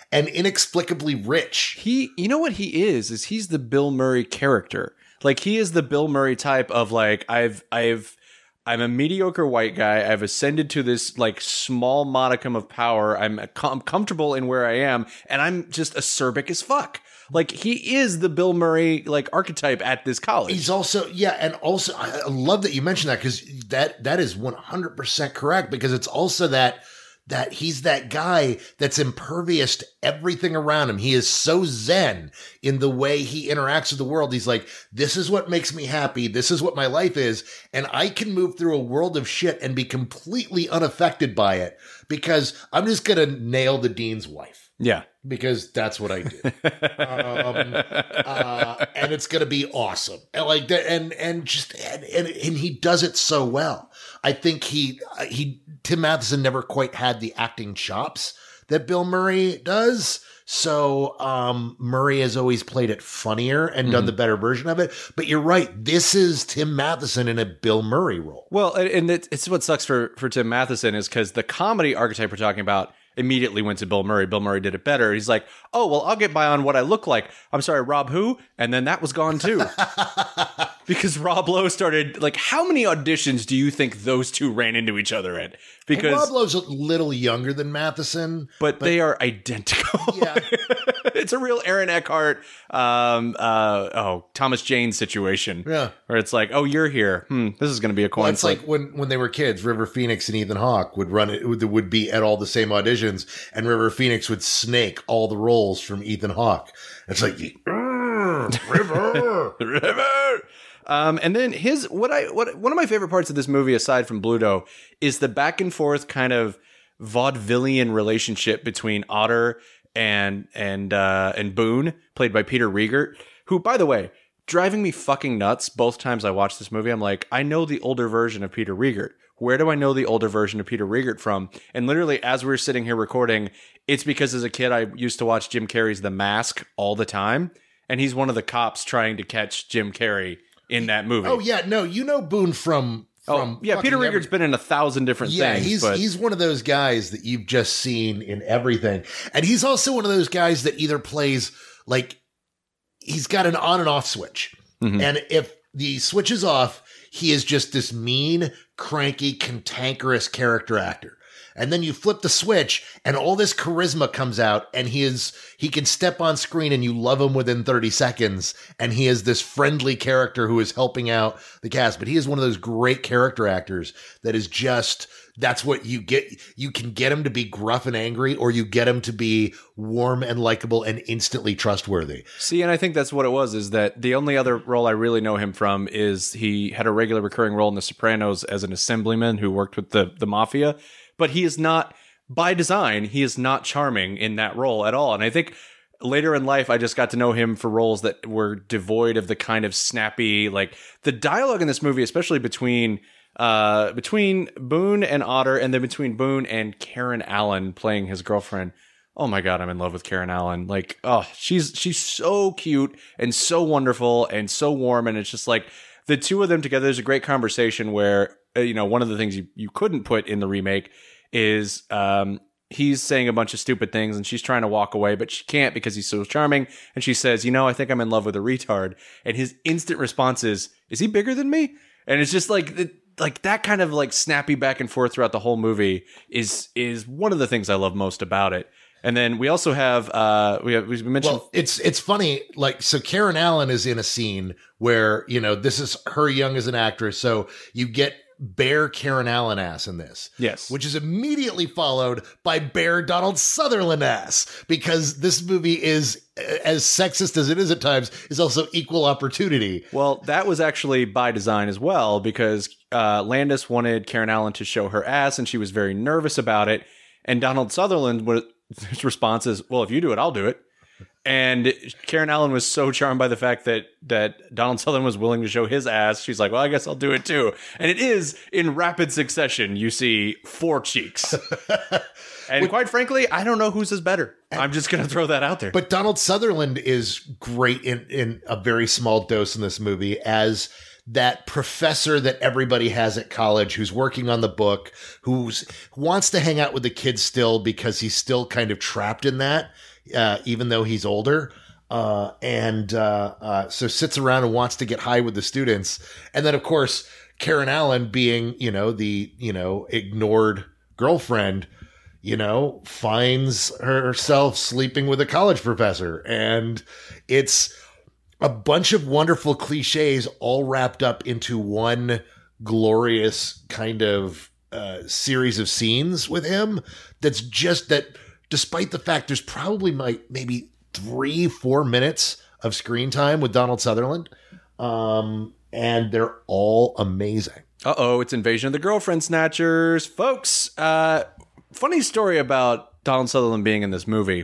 and inexplicably rich. He, you know what he is, is he's the Bill Murray character. Like, he is the Bill Murray type of, like, I've, I've, I'm a mediocre white guy. I've ascended to this, like, small modicum of power. I'm, com- comfortable in where I am, and I'm just acerbic as fuck. Like, he is the Bill Murray, like, archetype at this college. He's also, yeah, and also, I love that you mentioned that, because that, that is one hundred percent correct, because it's also that, that he's that guy that's impervious to everything around him. He is so zen in the way he interacts with the world. He's like, this is what makes me happy. This is what my life is. And I can move through a world of shit and be completely unaffected by it, because I'm just going to nail the dean's wife. Yeah. Because that's what I do. um, uh, and it's going to be awesome. And like that, and, and just, and, and, and he does it so well. I think he, he, Tim Matheson never quite had the acting chops that Bill Murray does. So, um, Murray has always played it funnier and mm-hmm. done the better version of it. But you're right. This is Tim Matheson in a Bill Murray role. Well, and it's, it's what sucks for, for Tim Matheson is because the comedy archetype we're talking about immediately went to Bill Murray. Bill Murray did it better. He's like, oh, well, I'll get by on what I look like. I'm sorry, Rob who? And then that was gone too. Because Rob Lowe started, like, how many auditions do you think those two ran into each other at? Because and Rob Lowe's a little younger than Matheson. But, but they are identical. Yeah. It's a real Aaron Eckhart, um, uh, oh, Thomas Jane situation. Yeah. Where it's like, oh, you're here. Hmm, this is going to be a coin well, it's flip. like when, when they were kids, River Phoenix and Ethan Hawke would run it, would, would be at all the same auditions, and River Phoenix would snake all the roles from Ethan Hawke. It's like, River, River. Um, and then his what I what one of my favorite parts of this movie, aside from Bluto, is the back and forth kind of vaudevillian relationship between Otter and and uh, and Boone, played by Peter Riegert, who, by the way, driving me fucking nuts both times I watched this movie. I'm like, I know the older version of Peter Riegert. Where do I know the older version of Peter Riegert from? And literally, as we we're sitting here recording, it's because as a kid, I used to watch Jim Carrey's The Mask all the time. And he's one of the cops trying to catch Jim Carrey in that movie. Oh, yeah. No, you know Boone from... from oh, yeah, Peter Riegert's every- been in a thousand different yeah, things. He's, but- he's one of those guys that you've just seen in everything. And he's also one of those guys that either plays, like, he's got an on and off switch. Mm-hmm. And if the switch is off, he is just this mean, cranky, cantankerous character actor. And then you flip the switch and all this charisma comes out, and he is, he can step on screen and you love him within thirty seconds. And he is this friendly character who is helping out the cast. But he is one of those great character actors that is just, that's what you get. You can get him to be gruff and angry, or you get him to be warm and likable and instantly trustworthy. See, and I think that's what it was, is that the only other role I really know him from is he had a regular recurring role in The Sopranos as an assemblyman who worked with the, the mafia. But he is not, by design, he is not charming in that role at all. And I think later in life, I just got to know him for roles that were devoid of the kind of snappy, like, the dialogue in this movie, especially between uh, between Boone and Otter, and then between Boone and Karen Allen playing his girlfriend. Oh my God, I'm in love with Karen Allen. Like, oh, she's she's so cute and so wonderful and so warm. And it's just like the two of them together. There's a great conversation where, you know, one of the things you, you couldn't put in the remake is um, he's saying a bunch of stupid things and she's trying to walk away, but she can't because he's so charming. And she says, you know, I think I'm in love with a retard. And his instant response is, is he bigger than me? And it's just like, it, like that kind of like snappy back and forth throughout the whole movie is, is one of the things I love most about it. And then we also have, uh, we have, we mentioned. Well, it's, it's funny. Like, so Karen Allen is in a scene where, you know, this is her young as an actress. So you get bare Karen Allen ass in this. Yes. Which is immediately followed by bare Donald Sutherland ass, because this movie is, as sexist as it is at times, is also equal opportunity. Well, that was actually by design as well, because uh, Landis wanted Karen Allen to show her ass and she was very nervous about it. And Donald Sutherland, his response is, well, if you do it, I'll do it. And Karen Allen was so charmed by the fact that that Donald Sutherland was willing to show his ass. She's like, well, I guess I'll do it too. And it is in rapid succession. You see four cheeks. And Which, quite frankly, I don't know whose is better. I'm just going to throw that out there. But Donald Sutherland is great in, in a very small dose in this movie as that professor that everybody has at college who's working on the book, who's wants to hang out with the kids still because he's still kind of trapped in that, uh, even though he's older. Uh, and uh, uh, so sits around and wants to get high with the students. And then, of course, Karen Allen being, you know, the, you know, ignored girlfriend, you know, finds herself sleeping with a college professor. And it's a bunch of wonderful cliches all wrapped up into one glorious kind of uh, series of scenes with him. That's just that, despite the fact there's probably my, maybe three, four minutes of screen time with Donald Sutherland. Um, and they're all amazing. Uh-oh, it's Invasion of the Girlfriend Snatchers. Folks, uh, funny story about Donald Sutherland being in this movie.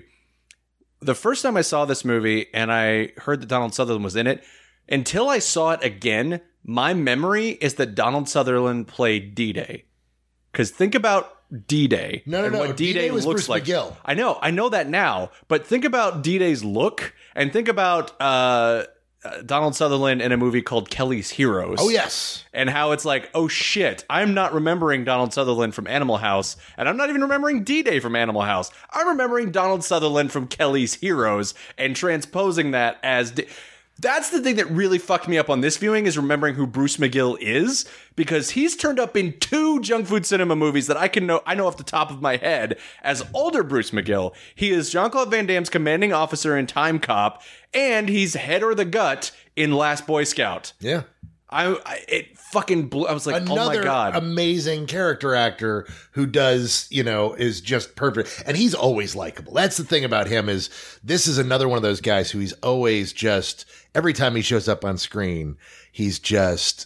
The first time I saw this movie and I heard that Donald Sutherland was in it, until I saw it again, my memory is that Donald Sutherland played D-Day. Because think about D-Day. No, no, and no. what D-Day, D-Day was looks Bruce like. McGill. I know, I know that now. But think about D-Day's look, and think about uh, uh, Donald Sutherland in a movie called Kelly's Heroes. Oh, yes. And how it's like, oh shit, I'm not remembering Donald Sutherland from Animal House, and I'm not even remembering D-Day from Animal House. I'm remembering Donald Sutherland from Kelly's Heroes and transposing that as... D- That's the thing that really fucked me up on this viewing, is remembering who Bruce McGill is, because he's turned up in two Junk Food Cinema movies that I can know I know off the top of my head as older Bruce McGill. He is Jean-Claude Van Damme's commanding officer in Time Cop, and he's Head or the Gut in Last Boy Scout. Yeah. I, I it fucking blew. I was like, Another oh my god, amazing character actor who does, you know, is just perfect, and he's always likable. That's the thing about him, is this is another one of those guys who he's always just, every time he shows up on screen, he's just,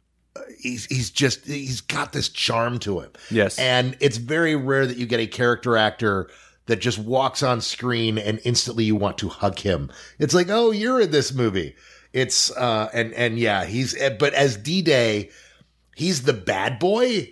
he's he's just he's got this charm to him. Yes, and it's very rare that you get a character actor that just walks on screen and instantly you want to hug him. It's like, oh, you're in this movie. It's, uh, and, and yeah, he's, but as D-Day, he's the bad boy.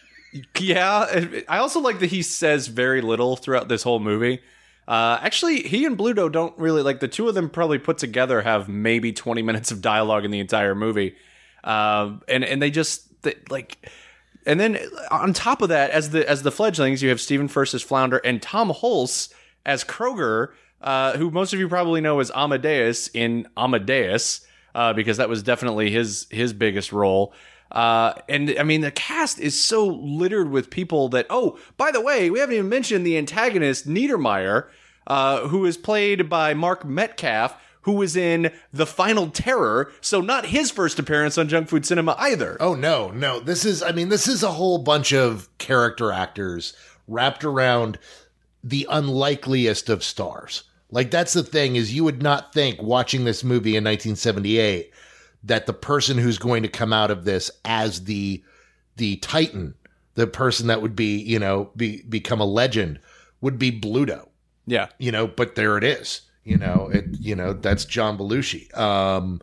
Yeah. I also like that he says very little throughout this whole movie. Uh, actually, he and Bluto don't really, like, the two of them probably put together have maybe twenty minutes of dialogue in the entire movie. Um, and, and they just, they, like, and then on top of that, as the, as the fledglings, you have Stephen First as Flounder and Tom Hulce as Kroger, Uh, who most of you probably know as Amadeus in Amadeus, uh, because that was definitely his his biggest role. Uh, and I mean, the cast is so littered with people that, oh, by the way, we haven't even mentioned the antagonist, Niedermeyer, uh, who is played by Mark Metcalf, who was in The Final Terror, so not his first appearance on Junk Food Cinema either. Oh, no, no. This is, I mean, this is a whole bunch of character actors wrapped around the unlikeliest of stars. Like, that's the thing, is you would not think, watching this movie in nineteen seventy-eight, that the person who's going to come out of this as the the Titan, the person that would be, you know, be become a legend, would be Bluto. Yeah. You know, but there it is. You know, it, you know, that's John Belushi. Um,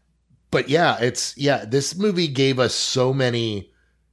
but yeah, it's, yeah, this movie gave us so many,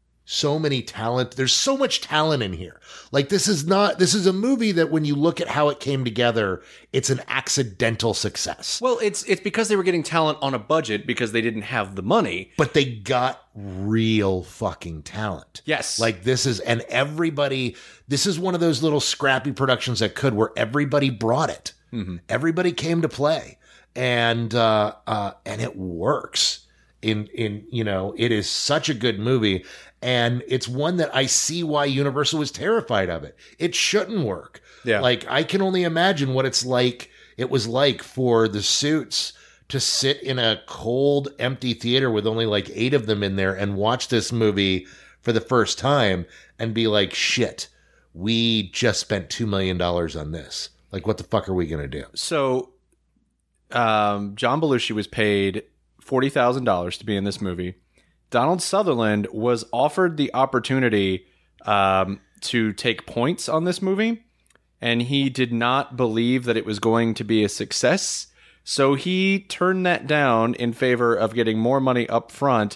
so many talent. There's so much talent in here. Like, this is not, this is a movie that when you look at how it came together, it's an accidental success. Well, it's it's because they were getting talent on a budget because they didn't have the money. But they got real fucking talent. Yes. Like, this is, and everybody, this is one of those little scrappy productions that could, where everybody brought it. Mm-hmm. Everybody came to play. And, uh, uh, and it works. In, in, you know, it is such a good movie. And it's one that I see why Universal was terrified of it. It shouldn't work. Yeah. Like, I can only imagine what it's like, it was like for the Suits to sit in a cold, empty theater with only like eight of them in there and watch this movie for the first time and be like, shit, we just spent two million dollars on this. Like, what the fuck are we going to do? So, um, John Belushi was paid forty thousand dollars to be in this movie. Donald Sutherland was offered the opportunity um, to take points on this movie, and he did not believe that it was going to be a success. So he turned that down in favor of getting more money up front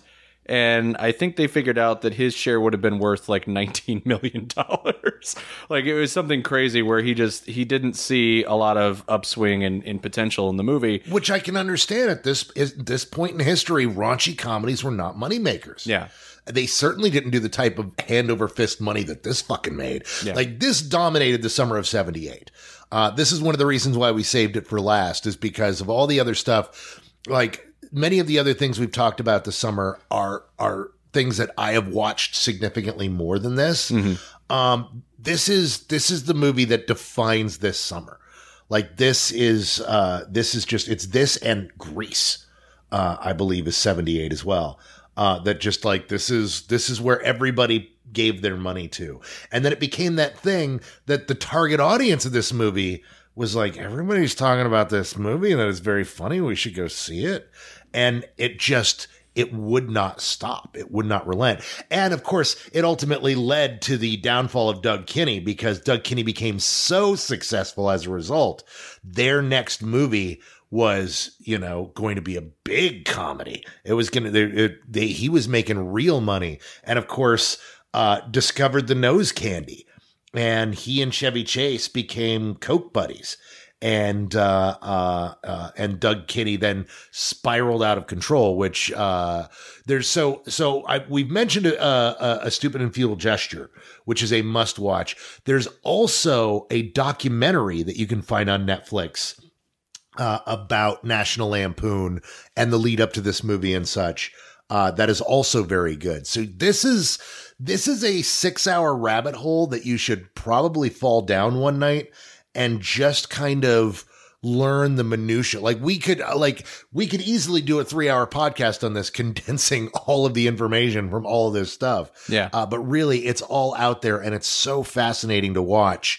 And I think they figured out that his share would have been worth like nineteen million dollars. Like it was something crazy where he just, he didn't see a lot of upswing in, in potential in the movie. Which I can understand at this, at this point in history, raunchy comedies were not moneymakers. Yeah. They certainly didn't do the type of hand over fist money that this fucking made. Yeah. Like this dominated the summer of seventy-eight. Uh, this is one of the reasons why we saved it for last, is because of all the other stuff. Like, many of the other things we've talked about this summer are are things that I have watched significantly more than this. Mm-hmm. Um, this is this is the movie that defines this summer. Like this is uh, this is just it's this and Grease, uh, I believe, is seventy-eight as well. Uh, that just like this is this is where everybody gave their money to, and then it became that thing that the target audience of this movie was like, everybody's talking about this movie and that it's very funny. We should go see it. And it just, it would not stop. It would not relent. And of course, it ultimately led to the downfall of Doug Kinney, because Doug Kinney became so successful as a result. Their next movie was, you know, going to be a big comedy. It was going to, they, he was making real money. And of course, uh, discovered the nose candy. And he and Chevy Chase became Coke buddies. And uh, uh, uh, and Doug Kinney then spiraled out of control, which uh, there's so so I, we've mentioned a, a, a Stupid and Futile Gesture, which is a must watch. There's also a documentary that you can find on Netflix uh, about National Lampoon and the lead up to this movie and such. Uh, that is also very good. So this is this is a six hour rabbit hole that you should probably fall down one night and just kind of learn the minutia. Like we could like we could easily do a three hour podcast on this, condensing all of the information from all of this stuff. Yeah. Uh, but really, it's all out there, and it's so fascinating to watch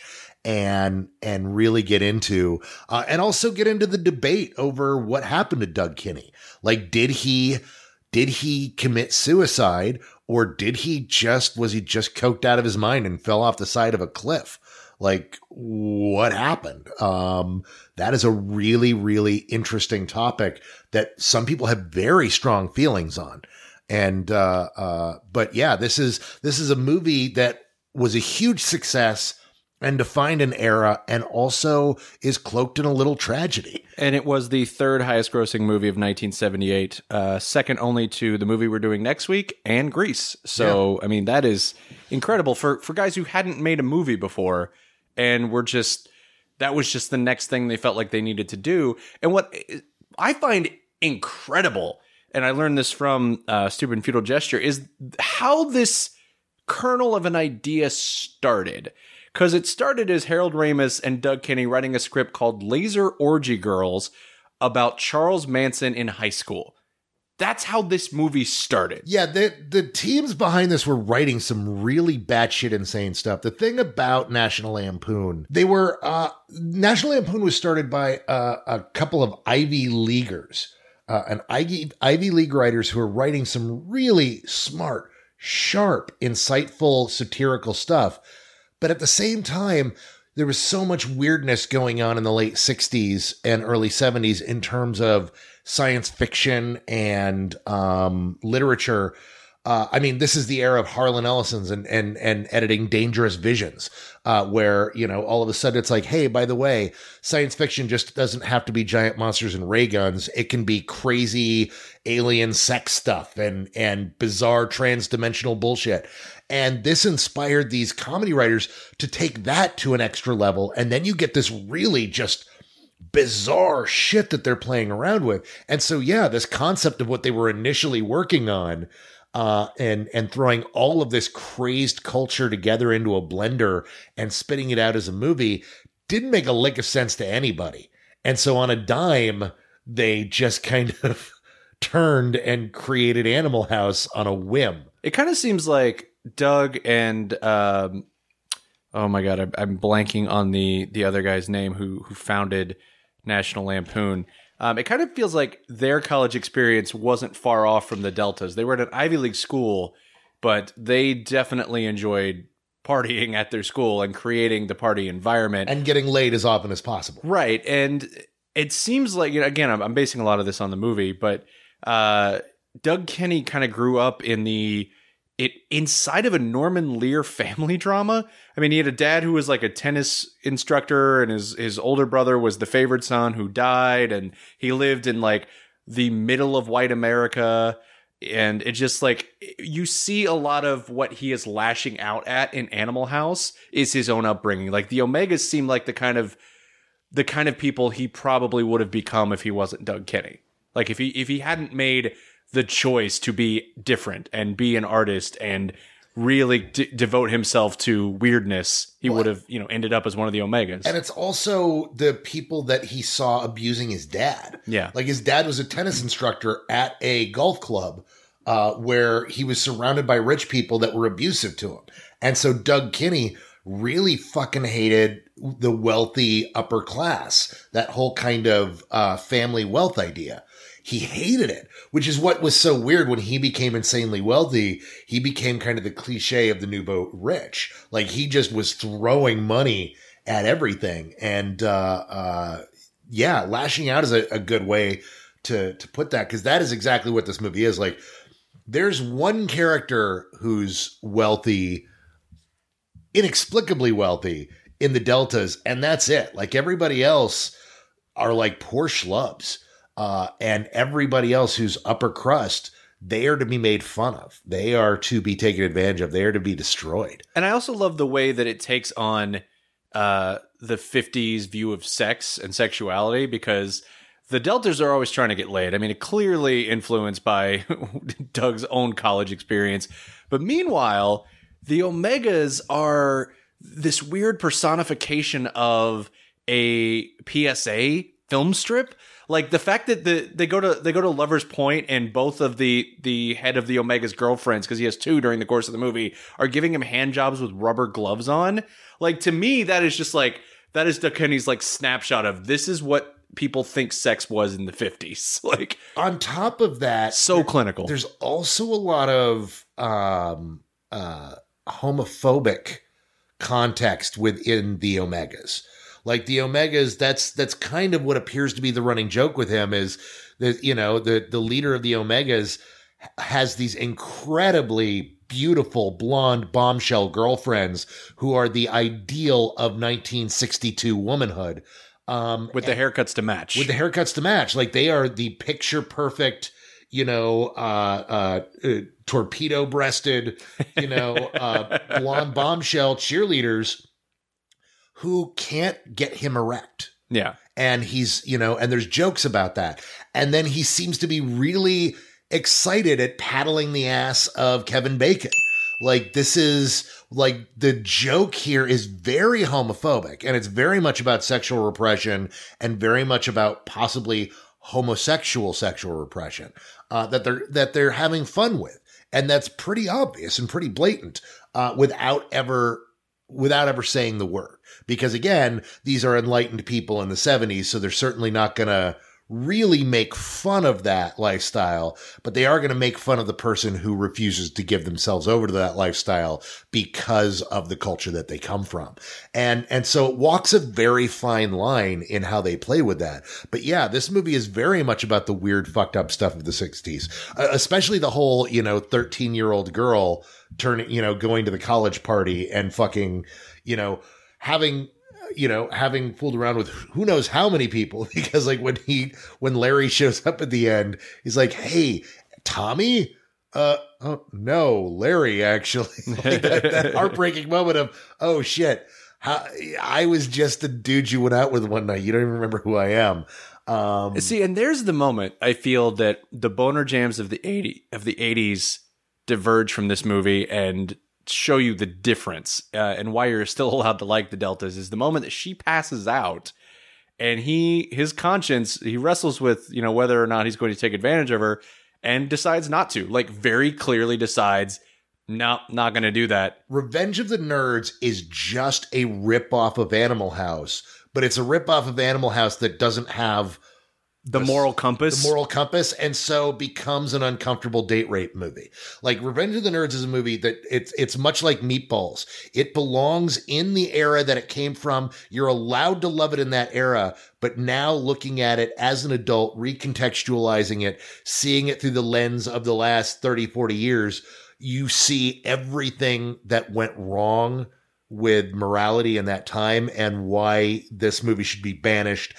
and and really get into, uh, and also get into the debate over what happened to Doug Kinney. Like, did he? Did he commit suicide, or did he just, was he just coked out of his mind and fell off the side of a cliff? Like, what happened? Um, that is a really, really interesting topic that some people have very strong feelings on. And, uh, uh, but yeah, this is, this is a movie that was a huge success and defined an era, and also is cloaked in a little tragedy. And it was the third highest grossing movie of nineteen seventy-eight, uh, second only to the movie we're doing next week and Grease. So, yeah. I mean, that is incredible for, for guys who hadn't made a movie before, and were just, that was just the next thing they felt like they needed to do. And what I find incredible, and I learned this from uh, Stupid and Futile Gesture, is how this kernel of an idea started. Because it started as Harold Ramis and Doug Kinney writing a script called Laser Orgy Girls about Charles Manson in high school. That's how this movie started. Yeah, the, the teams behind this were writing some really batshit insane stuff. The thing about National Lampoon, they were, uh, National Lampoon was started by uh, a couple of Ivy Leaguers, uh, and Ivy, Ivy League writers who were writing some really smart, sharp, insightful, satirical stuff. But at the same time, there was so much weirdness going on in the late sixties and early seventies in terms of science fiction and um, literature. Uh, I mean, this is the era of Harlan Ellison's and and and editing Dangerous Visions, uh, where, you know, all of a sudden it's like, hey, by the way, science fiction just doesn't have to be giant monsters and ray guns. It can be crazy alien sex stuff and and bizarre trans-dimensional bullshit. And this inspired these comedy writers to take that to an extra level. And then you get this really just bizarre shit that they're playing around with. And so, yeah, this concept of what they were initially working on, uh, and, and throwing all of this crazed culture together into a blender and spitting it out as a movie didn't make a lick of sense to anybody. And so on a dime, they just kind of turned and created Animal House on a whim. It kind of seems like Doug and um, oh my god, I'm, I'm blanking on the the other guy's name who who founded National Lampoon. Um, it kind of feels like their college experience wasn't far off from the Deltas. They were at an Ivy League school, but they definitely enjoyed partying at their school and creating the party environment and getting laid as often as possible. Right, and it seems like, you know, again, I'm, I'm basing a lot of this on the movie, but uh, Doug Kenny kind of grew up in the it inside of a Norman Lear family drama. I mean, he had a dad who was like a tennis instructor, and his his older brother was the favored son who died, and he lived in like the middle of white America. And it just like, you see a lot of what he is lashing out at in Animal House is his own upbringing. Like the Omegas seem like the kind of the kind of people he probably would have become if he wasn't Doug Kenny. Like if he if he hadn't made the choice to be different and be an artist and really d- devote himself to weirdness, he well, would have, you know, ended up as one of the Omegas. And it's also the people that he saw abusing his dad. Yeah. Like his dad was a tennis instructor at a golf club uh, where he was surrounded by rich people that were abusive to him. And so Doug Kenny really fucking hated the wealthy upper class, that whole kind of uh, family wealth idea. He hated it, which is what was so weird when he became insanely wealthy. He became kind of the cliche of the nouveau rich. Like he just was throwing money at everything. And, uh, uh, yeah, lashing out is a, a good way to, to put that. Cause that is exactly what this movie is. Like there's one character who's wealthy, inexplicably wealthy in the Deltas. And that's it. Like everybody else are like poor schlubs. Uh, and everybody else who's upper crust, they are to be made fun of. They are to be taken advantage of. They are to be destroyed. And I also love the way that it takes on uh, the fifties view of sex and sexuality, because the Deltas are always trying to get laid. I mean, clearly influenced by Doug's own college experience. But meanwhile, the Omegas are this weird personification of a P S A film strip. Like the fact that the they go to they go to Lover's Point, and both of the the head of the Omega's girlfriends, because he has two during the course of the movie, are giving him hand jobs with rubber gloves on. Like to me, that is just like that is Doug Kenny's like snapshot of this is what people think sex was in the fifties. Like on top of that, so there, clinical. There's also a lot of um, uh, homophobic context within the Omegas. Like the Omegas, that's that's kind of what appears to be the running joke with him is that, you know, the, the leader of the Omegas has these incredibly beautiful blonde bombshell girlfriends who are the ideal of nineteen sixty-two womanhood. Um, with the haircuts to match. With the haircuts to match. Like they are the picture perfect, you know, uh, uh, uh torpedo breasted, you know, uh, blonde bombshell cheerleaders who can't get him erect. Yeah. And he's, you know, and there's jokes about that. And then he seems to be really excited at paddling the ass of Kevin Bacon. Like this is like the joke here is very homophobic, and it's very much about sexual repression and very much about possibly homosexual sexual repression, uh, that they're, that they're having fun with. And that's pretty obvious and pretty blatant, uh, without ever without ever saying the word. Because again, these are enlightened people in the seventies, so they're certainly not going to really make fun of that lifestyle, but they are going to make fun of the person who refuses to give themselves over to that lifestyle because of the culture that they come from. And, and so it walks a very fine line in how they play with that. But yeah, this movie is very much about the weird, fucked up stuff of the sixties, uh, especially the whole, you know, thirteen year old girl turning, you know, going to the college party and fucking, you know, having, you know, having fooled around with who knows how many people, because like when he, when Larry shows up at the end, he's like, hey, Tommy, uh, oh, no, Larry, actually. Like that, that heartbreaking moment of, oh shit, how, I was just the dude you went out with one night. You don't even remember who I am. Um, See, and there's the moment I feel that the boner jams of the eighties of the eighties diverge from this movie and show you the difference uh, and why you're still allowed to like the Deltas is the moment that she passes out and he, his conscience, he wrestles with, you know, whether or not he's going to take advantage of her and decides not to, like very clearly decides, no, not going to do that. Revenge of the Nerds is just a ripoff of Animal House, but it's a ripoff of Animal House that doesn't have The moral compass. The moral compass, and so becomes an uncomfortable date rape movie. Like Revenge of the Nerds is a movie that it's it's much like Meatballs. It belongs in the era that it came from. You're allowed to love it in that era, but now looking at it as an adult, recontextualizing it, seeing it through the lens of the last thirty, forty years, you see everything that went wrong with morality in that time and why this movie should be banished.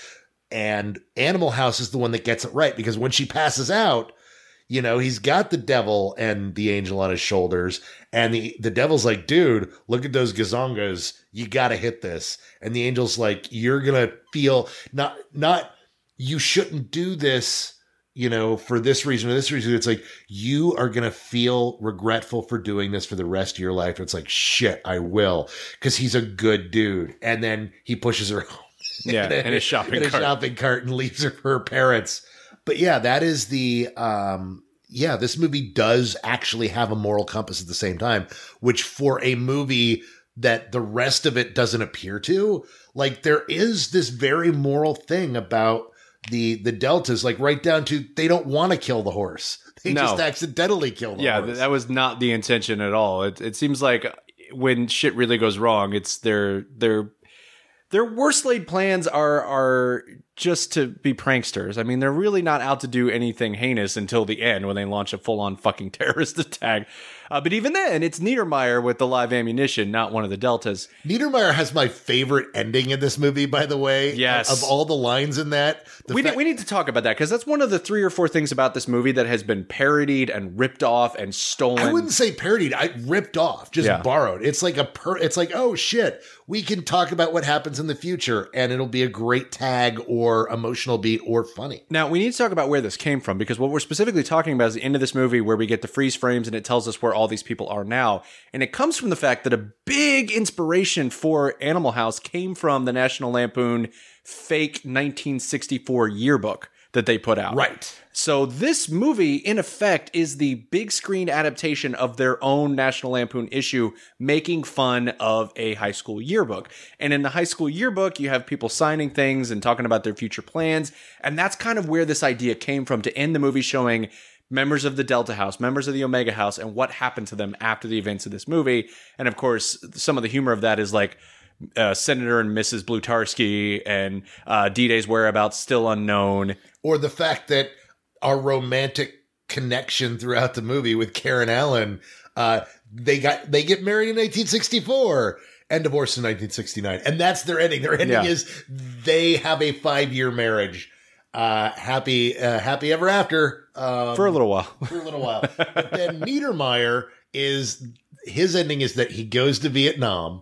And Animal House is the one that gets it right, because when she passes out, you know, he's got the devil and the angel on his shoulders, and the, the devil's like, dude, look at those gazongas. You got to hit this. And the angel's like, you're going to feel not, not, you shouldn't do this, you know, for this reason or this reason. It's like, you are going to feel regretful for doing this for the rest of your life. It's like, shit, I will. Cause he's a good dude. And then he pushes her home. Yeah, in a shopping in a cart. shopping cart and leaves her for her parents. But yeah, that is the um yeah, this movie does actually have a moral compass at the same time, which for a movie that the rest of it doesn't appear to, like there is this very moral thing about the the deltas, like right down to they don't want to kill the horse. They No. just accidentally kill the Yeah, horse. th- that was not the intention at all. It it seems like when shit really goes wrong, it's their their their worst laid plans are are just to be pranksters. I mean, they're really not out to do anything heinous until the end when they launch a full on fucking terrorist attack. Uh, but even then, it's Niedermeyer with the live ammunition, not one of the deltas. Niedermeyer has my favorite ending in this movie, by the way. Yes. Of all the lines in that. The We, fa- need, we need to talk about that because that's one of the three or four things about this movie that has been parodied and ripped off and stolen. I wouldn't say parodied. I ripped off, just Yeah. borrowed. It's like a per. It's like, oh shit, we can talk about what happens in the future, and it'll be a great tag or emotional beat or funny. Now, we need to talk about where this came from, because what we're specifically talking about is the end of this movie where we get the freeze frames and it tells us where all these people are now. And it comes from the fact that a big inspiration for Animal House came from the National Lampoon fake nineteen sixty-four yearbook that they put out. Right. So this movie, in effect, is the big screen adaptation of their own National Lampoon issue, making fun of a high school yearbook. And in the high school yearbook, you have people signing things and talking about their future plans. And that's kind of where this idea came from, to end the movie showing members of the Delta House, members of the Omega House, and what happened to them after the events of this movie. And of course, some of the humor of that is like, Uh, Senator and Missus Blutarsky and uh, D-Day's whereabouts still unknown. Or the fact that our romantic connection throughout the movie with Karen Allen, uh, they got they get married in nineteen sixty-four and divorced in nineteen sixty-nine, and that's their ending. Their ending Yeah. is they have a five-year marriage, uh, happy uh, happy ever after um, For a little while. for a little while. But then Niedermeyer is his ending is that he goes to Vietnam.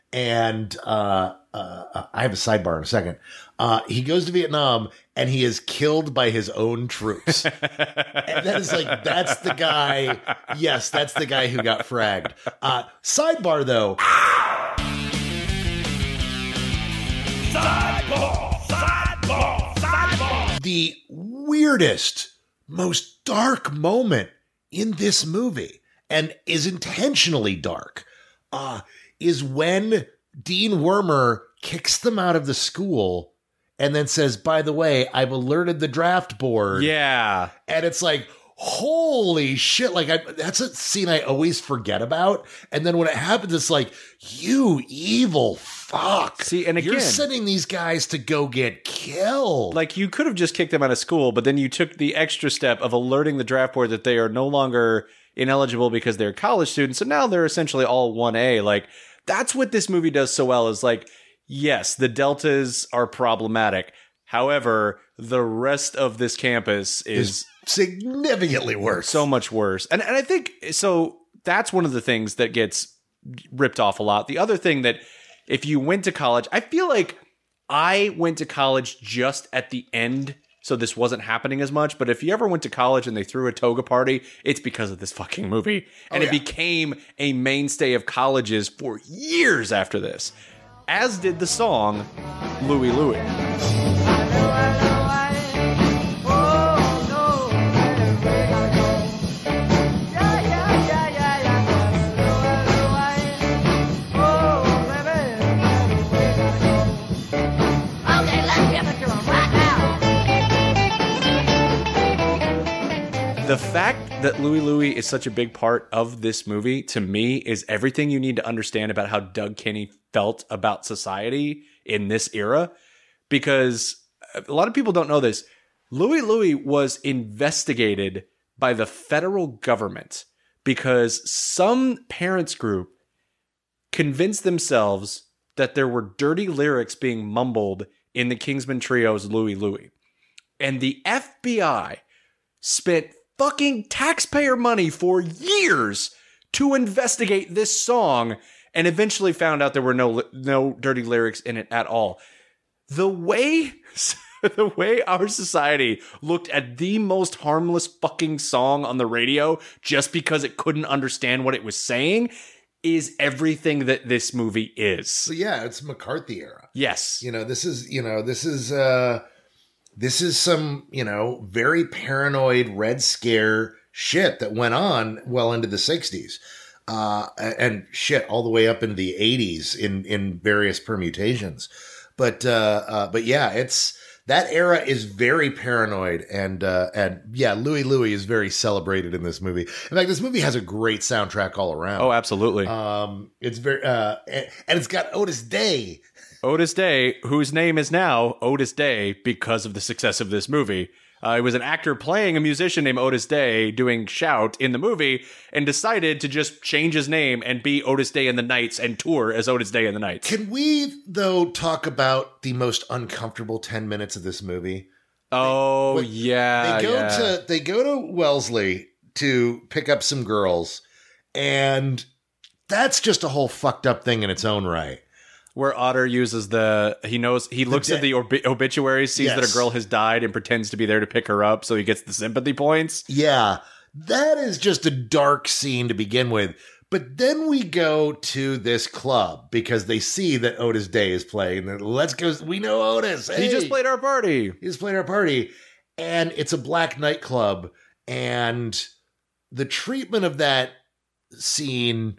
And uh, uh, I have a sidebar in a second. Uh, he goes to Vietnam and he is killed by his own troops. And that is like, that's the guy. Yes, that's the guy who got fragged. Uh, sidebar, though. Sideball! Sideball! Sideball! The weirdest, most dark moment in this movie, and is intentionally dark, uh, is when Dean Wormer kicks them out of the school and then says, by the way, I've alerted the draft board. Yeah. And it's like, holy shit. Like, I, that's a scene I always forget about. And then when it happens, it's like, you evil fuck. See, and You're again- sending these guys to go get killed. Like, you could have just kicked them out of school, but then you took the extra step of alerting the draft board that they are no longer ineligible because they're college students. So now they're essentially all one A. Like, that's what this movie does so well, is like, yes, the deltas are problematic. However, the rest of this campus is, is significantly worse. so much worse. And and I think, so that's one of the things that gets ripped off a lot. The other thing that, if you went to college, I feel like I went to college just at the end, so this wasn't happening as much. But if you ever went to college and they threw a toga party, it's because of this fucking movie. And Oh, it yeah. became a mainstay of colleges for years after this, as did the song Louie Louie. Okay, let's give it to him right now. The fact that Louie Louie is such a big part of this movie, to me, is everything you need to understand about how Doug Kinney felt about society in this era. Because a lot of people don't know this. Louie Louie was investigated by the federal government because some parents group convinced themselves that there were dirty lyrics being mumbled in the Kingsman Trio's Louie Louie. And the F B I spent fucking taxpayer money for years to investigate this song and eventually found out there were no no dirty lyrics in it at all. The way the way our society looked at the most harmless fucking song on the radio just because it couldn't understand what it was saying is everything that this movie is. So yeah, it's McCarthy era. Yes. You know, this is, you know, this is uh This is some, you know, very paranoid Red Scare shit that went on well into the sixties. Uh, and shit all the way up into the eighties in, in various permutations. But, uh, uh, but yeah, it's, that era is very paranoid. And, uh, and yeah, Louie Louie is very celebrated in this movie. In fact, this movie has a great soundtrack all around. Oh, absolutely. Um, it's very, uh, and, and it's got Otis Day. Otis Day, whose name is now Otis Day because of the success of this movie. Uh, he was an actor playing a musician named Otis Day doing Shout in the movie and decided to just change his name and be Otis Day and the Knights and tour as Otis Day and the Knights. Can we, though, talk about the most uncomfortable ten minutes of this movie? Oh, they, yeah. They go yeah. to they go to Wellesley to pick up some girls, and that's just a whole fucked up thing in its own right. Where Otter uses the, he knows, he looks de- at the obi- obituary, sees Yes. that a girl has died and pretends to be there to pick her up, so he gets the sympathy points. Yeah, that is just a dark scene to begin with. But then we go to this club because they see that Otis Day is playing. And let's go, we know Otis. He Hey. just played our party. He just played our party. And it's a black nightclub. And the treatment of that scene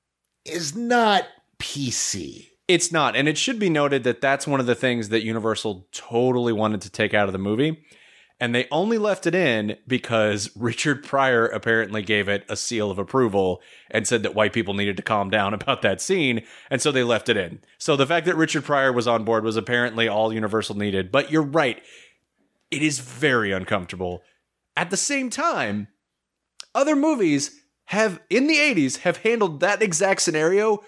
is not P C. It's not. And it should be noted that that's one of the things that Universal totally wanted to take out of the movie. And they only left it in because Richard Pryor apparently gave it a seal of approval and said that white people needed to calm down about that scene. And so they left it in. So the fact that Richard Pryor was on board was apparently all Universal needed. But you're right. It is very uncomfortable. At the same time, other movies have, in the eighties, have handled that exact scenario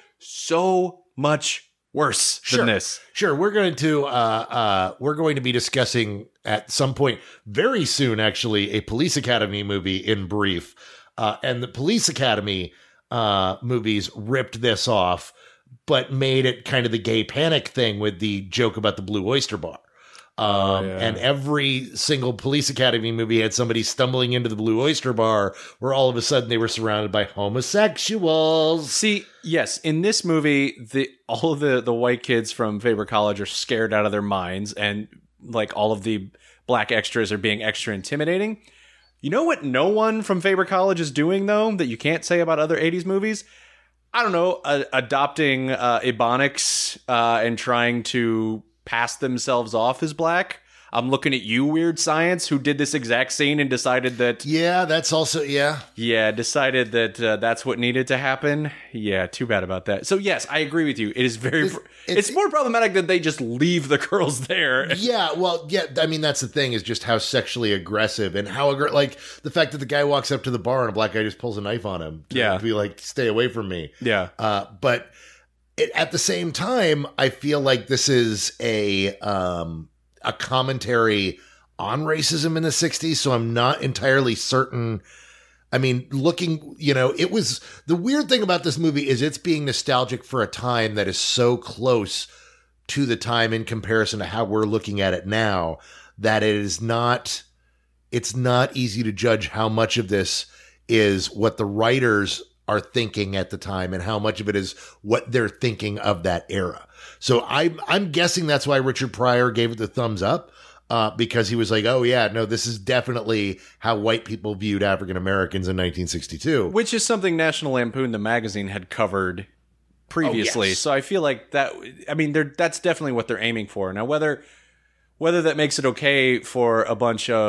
so much worse Sure. than this. Sure, we're going to uh, uh, we're going to be discussing at some point very soon, actually, a Police Academy movie in brief, uh, and the Police Academy uh, movies ripped this off, but made it kind of the gay panic thing with the joke about the Blue Oyster Bar. Um, Oh, yeah. And every single Police Academy movie had somebody stumbling into the Blue Oyster Bar where all of a sudden they were surrounded by homosexuals. See, yes, in this movie, the all of the, the white kids from Faber College are scared out of their minds, and like all of the black extras are being extra intimidating. You know what no one from Faber College is doing, though, that you can't say about other eighties movies? I don't know, uh, adopting uh, Ebonics uh, and trying to pass themselves off as black. I'm looking at you, Weird Science, who did this exact scene and decided that, Yeah, that's also, yeah. yeah, decided that uh, that's what needed to happen. Yeah, too bad about that. So yes, I agree with you. It is very, It's- it's, it's- more problematic that they just leave the girls there. Yeah, well, yeah, I mean, that's the thing is just how sexually aggressive and how, aggr- like, the fact that the guy walks up to the bar and a black guy just pulls a knife on him. To Yeah. be like, stay away from me. Yeah. Uh, but it, at the same time, I feel like this is a, um, a commentary on racism in the sixties. So I'm not entirely certain. I mean, looking, you know, it was the weird thing about this movie is it's being nostalgic for a time that is so close to the time in comparison to how we're looking at it now that it is not, it's not easy to judge how much of this is what the writers are thinking at the time and how much of it is what they're thinking of that era. So I'm, I'm guessing that's why Richard Pryor gave it the thumbs up. Uh, because he was like, oh, yeah, no, this is definitely how white people viewed African Americans in nineteen sixty-two. Which is something National Lampoon, the magazine, had covered previously. Oh, yes. So I feel like that, I mean, they're, that's definitely what they're aiming for. Now, whether whether that makes it okay for a bunch of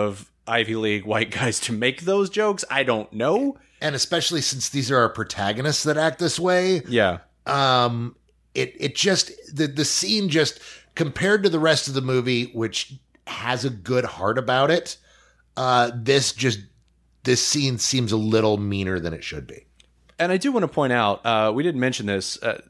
Ivy League white guys to make those jokes. I don't know. And especially since these are our protagonists that act this way. Yeah. Um, it, it just, the, the scene just, compared to the rest of the movie, which has a good heart about it, uh, this just, this scene seems a little meaner than it should be. And I do want to point out, uh, we didn't mention this, uh,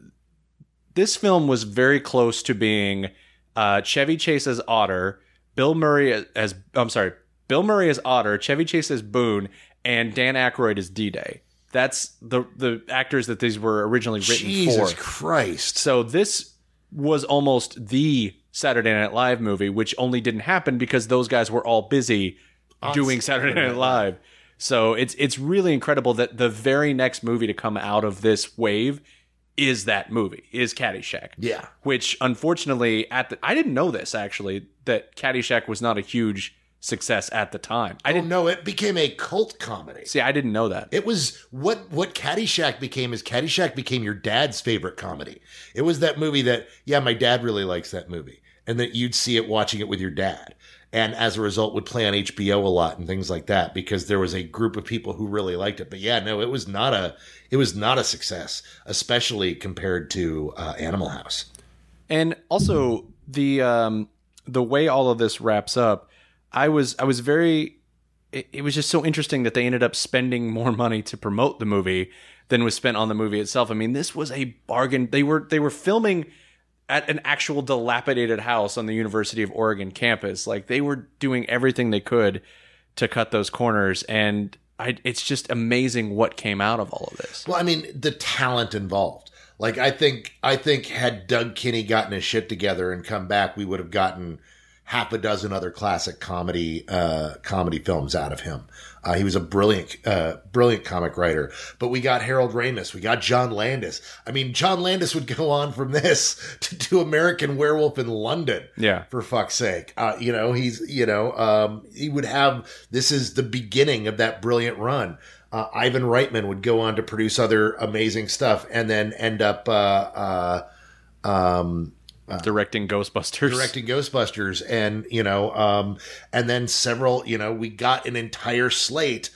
this film was very close to being uh, Chevy Chase as Otter, Bill Murray as, I'm sorry, Bill Murray as Otter, Chevy Chase as Boone, and Dan Aykroyd as D-Day. That's the the actors that these were originally written Jesus for. Jesus Christ. So this was almost the Saturday Night Live movie, which only didn't happen because those guys were all busy On doing Saturday Night Live. So it's it's really incredible that the very next movie to come out of this wave is that movie, is Caddyshack. Yeah. Which, unfortunately, at the, I didn't know this, actually, that Caddyshack was not a huge success at the time. I oh, didn't know it became a cult comedy. See, I didn't know that. It was what what Caddyshack became is Caddyshack became your dad's favorite comedy. It was that movie that, yeah, my dad really likes that movie. And that you'd see it watching it with your dad. And as a result would play on H B O a lot and things like that because there was a group of people who really liked it. But yeah, no, it was not a it was not a success, especially compared to uh, Animal House. And also the um, the way all of this wraps up, I was I was very it, it was just so interesting that they ended up spending more money to promote the movie than was spent on the movie itself. I mean, this was a bargain. They were they were filming at an actual dilapidated house on the University of Oregon campus. Like, they were doing everything they could to cut those corners. And I, it's just amazing what came out of all of this. Well, I mean, the talent involved. Like, I think, I think had Doug Kinney gotten his shit together and come back, we would have gotten half a dozen other classic comedy, uh, comedy films out of him. Uh, he was a brilliant, uh, brilliant comic writer. But we got Harold Ramis. We got John Landis. I mean, John Landis would go on from this to do American Werewolf in London. Yeah. For fuck's sake. Uh, you know, he's, you know, um, he would have, this is the beginning of that brilliant run. Uh, Ivan Reitman would go on to produce other amazing stuff and then end up, uh, uh, um, Uh, directing Ghostbusters. Directing Ghostbusters. And, you know, um, and then several, you know, we got an entire slate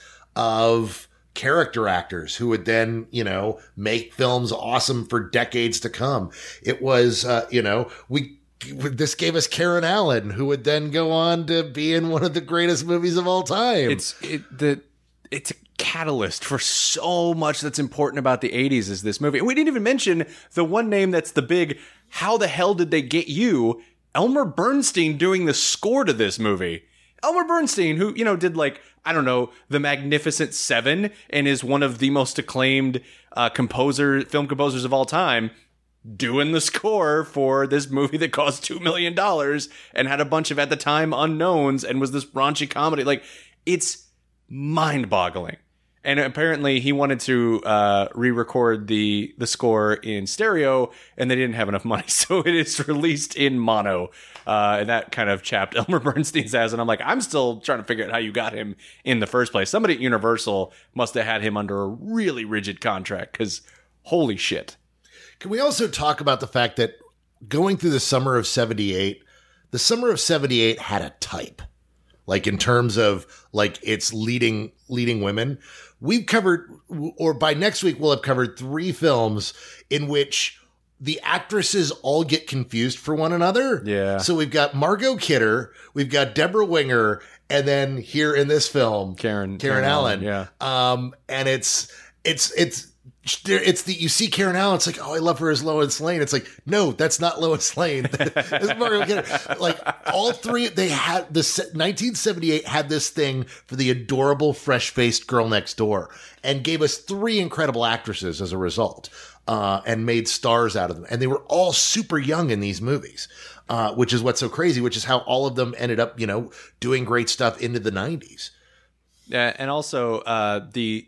of character actors who would then, you know, make films awesome for decades to come. It was, uh, you know, we, this gave us Karen Allen, who would then go on to be in one of the greatest movies of all time. It's, it, the, it's a catalyst for so much that's important about the eighties is this movie. And we didn't even mention the one name that's the big, how the hell did they get you? Elmer Bernstein doing the score to this movie. Elmer Bernstein, who, you know, did like, I don't know, The Magnificent Seven and is one of the most acclaimed uh, composer, film composers of all time, doing the score for this movie that cost two million dollars and had a bunch of, at the time, unknowns and was this raunchy comedy. Like, it's mind-boggling. And apparently he wanted to uh, re-record the the score in stereo, and they didn't have enough money, so it is released in mono. Uh, and that kind of chapped Elmer Bernstein's ass. And I'm like, I'm still trying to figure out how you got him in the first place. Somebody at Universal must have had him under a really rigid contract, because holy shit. Can we also talk about the fact that going through the summer of seventy-eight, the summer of seventy-eight had a type. Like, in terms of, like, its leading leading women. We've covered, or by next week, we'll have covered three films in which the actresses all get confused for one another. Yeah. So we've got Margot Kidder, we've got Deborah Winger, and then here in this film, Karen, Karen, Karen Allen. Allen. Yeah. Um, and it's, it's, it's, It's the, you see Karen Allen, it's like, oh, I love her as Lois Lane. It's like, no, that's not Lois Lane. That's Margot Kidder. Like, all three, they had the nineteen seventy-eight had this thing for the adorable, fresh-faced girl next door and gave us three incredible actresses as a result, uh, and made stars out of them. And they were all super young in these movies, uh, which is what's so crazy, which is how all of them ended up, you know, doing great stuff into the nineties. Yeah. And also, uh, the,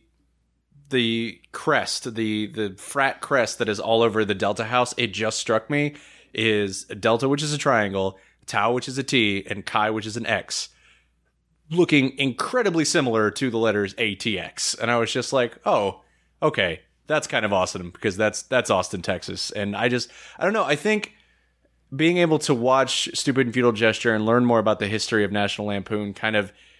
the crest, the the frat crest that is all over the Delta house, it just struck me, is Delta, which is a triangle, Tau, which is a T, and Chi, which is an X, looking incredibly similar to the letters A T X. And I was just like, oh, okay, that's kind of awesome, because that's that's Austin, Texas. And I just, I don't know, I think being able to watch Stupid and Futile Gesture and learn more about the history of National Lampoon kind of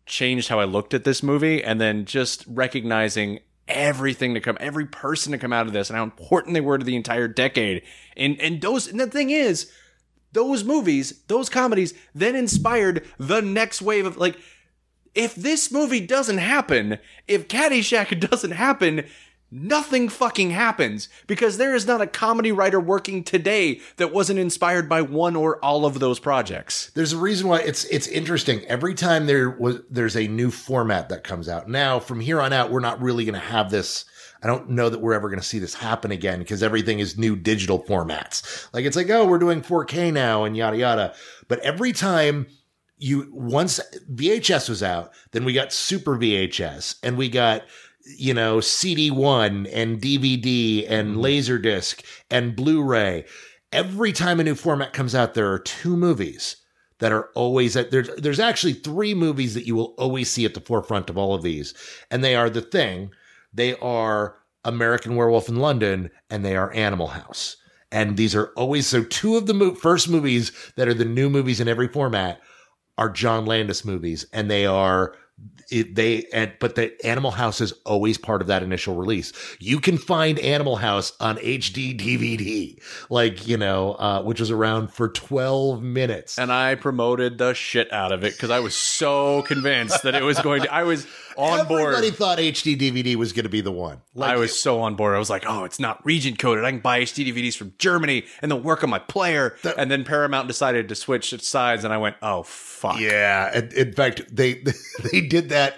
changed how I looked at this movie, and then just recognizing everything to come, every person to come out of this, and how important they were to the entire decade. And and those, and the thing is, those movies, those comedies, then inspired the next wave of, like, if this movie doesn't happen, if Caddyshack doesn't happen, nothing fucking happens, because there is not a comedy writer working today that wasn't inspired by one or all of those projects. There's a reason why it's it's interesting. Every time there was there's a new format that comes out. Now, from here on out, we're not really going to have this. I don't know that we're ever going to see this happen again, because everything is new digital formats. Like, it's like, oh, we're doing four K now and yada yada. But every time you once V H S was out, then we got Super V H S, and we got, you know, C D one and D V D and Laserdisc and Blu-ray. Every time a new format comes out, there are two movies that are always at, there's, there's actually three movies that you will always see at the forefront of all of these. And they are The Thing, they are American Werewolf in London, and they are Animal House. And these are always, so two of the mo- first movies that are the new movies in every format are John Landis movies, and they are It, they and but the Animal House is always part of that initial release. You can find Animal House on H D D V D, like, you know, uh, which was around for twelve minutes. And I promoted the shit out of it because I was so convinced that it was going to. I was on Everybody board. Everybody thought H D D V D was going to be the one. Like, I was so on board. I was like, oh, it's not region coded. I can buy H D D V Ds from Germany and they'll work on my player. The, and then Paramount decided to switch its sides, and I went, oh, fuck. Yeah. In, in fact, they they did that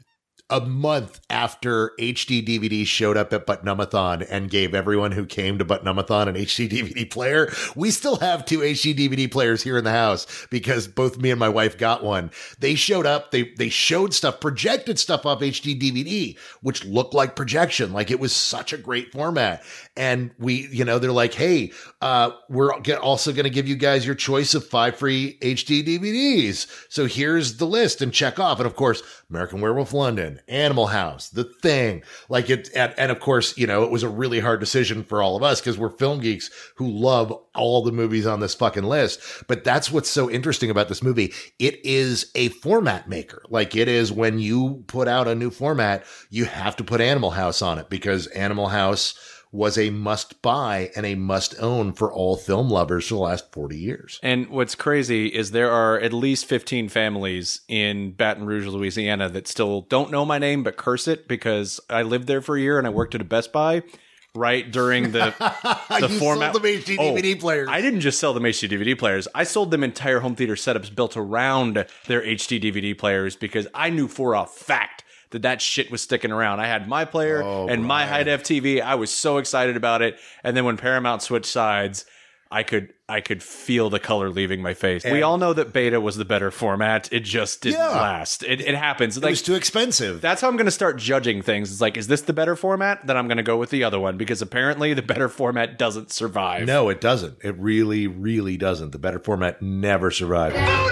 a month after H D D V D showed up at Butnumathon and gave everyone who came to Butnumathon an H D D V D player. We still have two H D D V D players here in the house because both me and my wife got one. They showed up, they they showed stuff, projected stuff off H D D V D, which looked like projection. Like, it was such a great format. And we, you know, they're like, hey, uh, we're also going to give you guys your choice of five free H D D V Ds. So here's the list, and check off. And of course, American Werewolf London, Animal House, The Thing, like it. And, and of course, you know, it was a really hard decision for all of us because we're film geeks who love all the movies on this fucking list. But that's what's so interesting about this movie. It is a format maker. Like, it is, when you put out a new format, you have to put Animal House on it, because Animal House was a must buy and a must own for all film lovers for the last forty years. And what's crazy is there are at least fifteen families in Baton Rouge, Louisiana that still don't know my name but curse it, because I lived there for a year and I worked at a Best Buy right during the the you format. sold them H D D V D oh, players. I didn't just sell them H D D V D players. I sold them entire home theater setups built around their H D D V D players, because I knew for a fact that that shit was sticking around. I had my player oh, and my high def T V. I was so excited about it. And then when Paramount switched sides, I could I could feel the color leaving my face. And we all know that beta was the better format. It just didn't yeah. last. It, it happens. It like, was too expensive. That's how I'm going to start judging things. It's like, is this the better format? Then I'm going to go with the other one, because apparently the better format doesn't survive. No, it doesn't. It really, really doesn't. The better format never survived.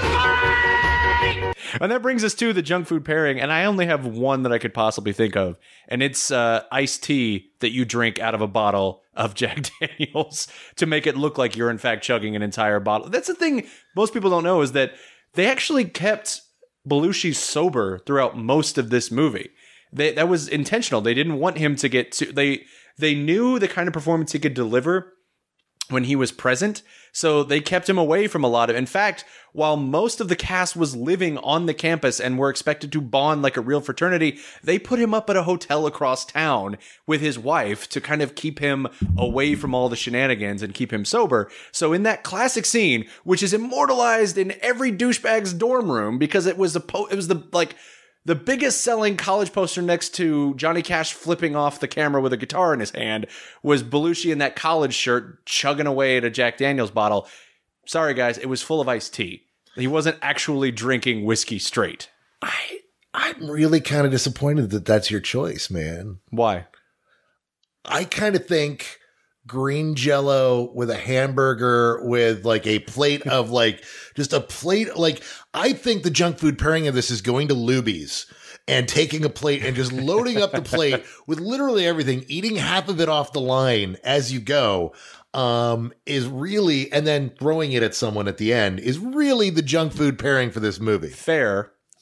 And that brings us to the junk food pairing, and I only have one that I could possibly think of, and it's uh, iced tea that you drink out of a bottle of Jack Daniels to make it look like you're in fact chugging an entire bottle. That's the thing most people don't know, is that they actually kept Belushi sober throughout most of this movie. They, that was intentional. They didn't want him to get too... They, they knew the kind of performance he could deliver when he was present, so they kept him away from a lot of... In fact, while most of the cast was living on the campus and were expected to bond like a real fraternity, they put him up at a hotel across town with his wife to kind of keep him away from all the shenanigans and keep him sober. So in that classic scene, which is immortalized in every douchebag's dorm room, because it was the po- it was the like the biggest selling college poster next to Johnny Cash flipping off the camera with a guitar in his hand, was Belushi in that college shirt chugging away at a Jack Daniels bottle. Sorry, guys, it was full of iced tea. He wasn't actually drinking whiskey straight. I, I'm really kind of disappointed that that's your choice, man. Why? I kind of think green Jell-O with a hamburger with like a plate of like, just a plate. Like, I think the junk food pairing of this is going to Luby's and taking a plate and just loading up the plate with literally everything, eating half of it off the line as you go. Um, is really, and then throwing it at someone at the end is really the junk food pairing for this movie. Fair.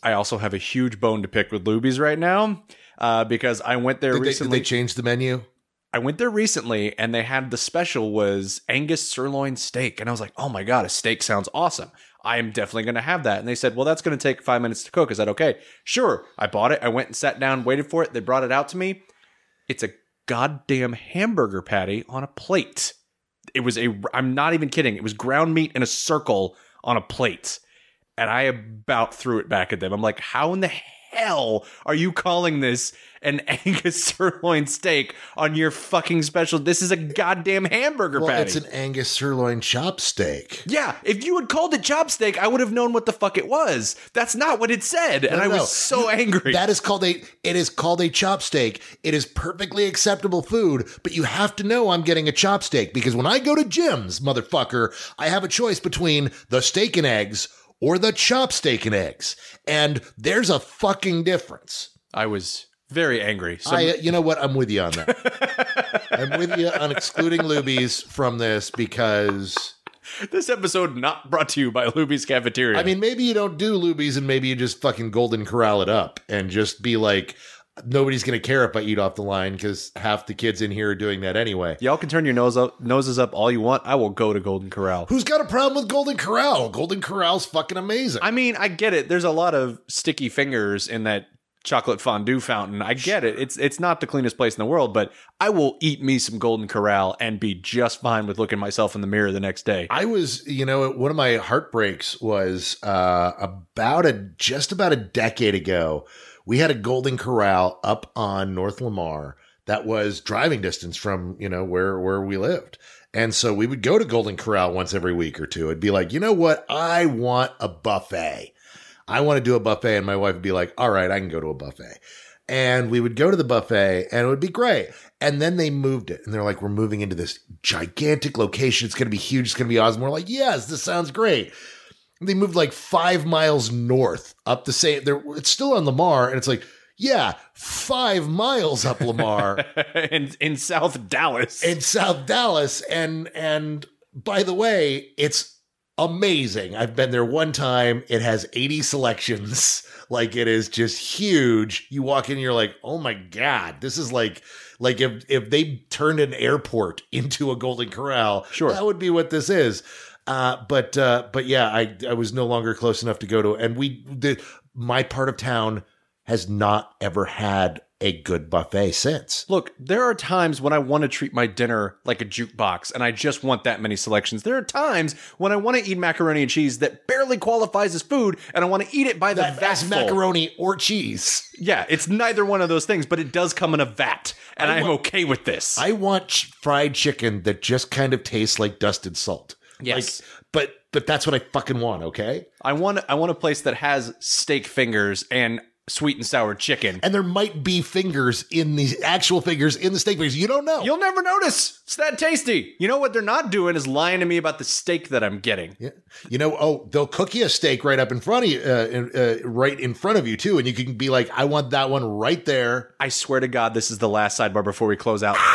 I also have a huge bone to pick with Luby's right now uh, because I went there Did they, recently. did they change the menu? I went there recently and they had the special was Angus sirloin steak. And I was like, oh my God, a steak sounds awesome. I am definitely going to have that. And they said, well, that's going to take five minutes to cook. Is that okay? Sure. I bought it. I went and sat down, waited for it. They brought it out to me. It's a goddamn hamburger patty on a plate. It was a, I'm not even kidding. It was ground meat in a circle on a plate. And I about threw it back at them. I'm like, how in the hell are you calling this an Angus sirloin steak on your fucking special? This is a goddamn hamburger Well, patty. it's an Angus sirloin chop steak. Yeah, if you had called it chop steak, I would have known what the fuck it was. That's not what it said, and No, I no. was so angry. That is called a. It is called a chop steak. It is perfectly acceptable food, but you have to know I'm getting a chop steak because when I go to Jim's, motherfucker, I have a choice between the steak and eggs or the chop steak and eggs, and there's a fucking difference. I was very angry. So, I, you know what? I'm with you on that. I'm with you on excluding Luby's from this because. this episode not brought to you by Luby's Cafeteria. I mean, maybe you don't do Luby's and maybe you just fucking Golden Corral it up and just be like, nobody's going to care if I eat off the line because half the kids in here are doing that anyway. y'all can turn your nose up, noses up all you want. I will go to Golden Corral. Who's got a problem with Golden Corral? Golden Corral's fucking amazing. I mean, I get it. There's a lot of sticky fingers in that chocolate fondue fountain. I get it. It's it's not the cleanest place in the world, but I will eat me some Golden Corral and be just fine with looking myself in the mirror the next day. I was, you know, one of my heartbreaks was uh, about a just about a decade ago. We had a Golden Corral up on North Lamar that was driving distance from, you know, where, where we lived. And so we would go to Golden Corral once every week or two. It'd be like, you know what? I want a buffet. I want to do a buffet. And my wife would be like, all right, I can go to a buffet. And we would go to the buffet and it would be great. And then they moved it. And they're like, we're moving into this gigantic location. It's going to be huge. It's going to be awesome. We're like, yes, this sounds great. They moved like five miles north up the same. There, it's still on Lamar, and it's like, yeah, five miles up Lamar in in South Dallas. in South Dallas, and and by the way, it's amazing. I've been there one time. It has eighty selections. Like it is just huge. You walk in, and you're like, oh my god, this is like. Like if if they turned an airport into a Golden Corral, Sure. that would be what this is. Uh, but uh, but yeah, I I was no longer close enough to go to, and we the my part of town has not ever had a good buffet since. Look, there are times when I want to treat my dinner like a jukebox and I just want that many selections. There are times when I want to eat macaroni and cheese that barely qualifies as food and I want to eat it by the That, vat that's full. macaroni or cheese. Yeah, it's neither one of those things, but it does come in a vat and I I am want- okay with this. I want ch- fried chicken that just kind of tastes like dusted salt. Yes. Like, but but that's what I fucking want. Okay. I want I want a place that has steak fingers and sweet and sour chicken. And there might be fingers in the actual fingers in the steak fingers. You don't know. You'll never notice. It's that tasty. You know what they're not doing is lying to me about the steak that I'm getting. Yeah. You know, oh, they'll cook you a steak right up in front of you, uh, in- uh, right in front of you too, and you can be like, "I want that one right there." I swear to God, this is the last sidebar before we close out.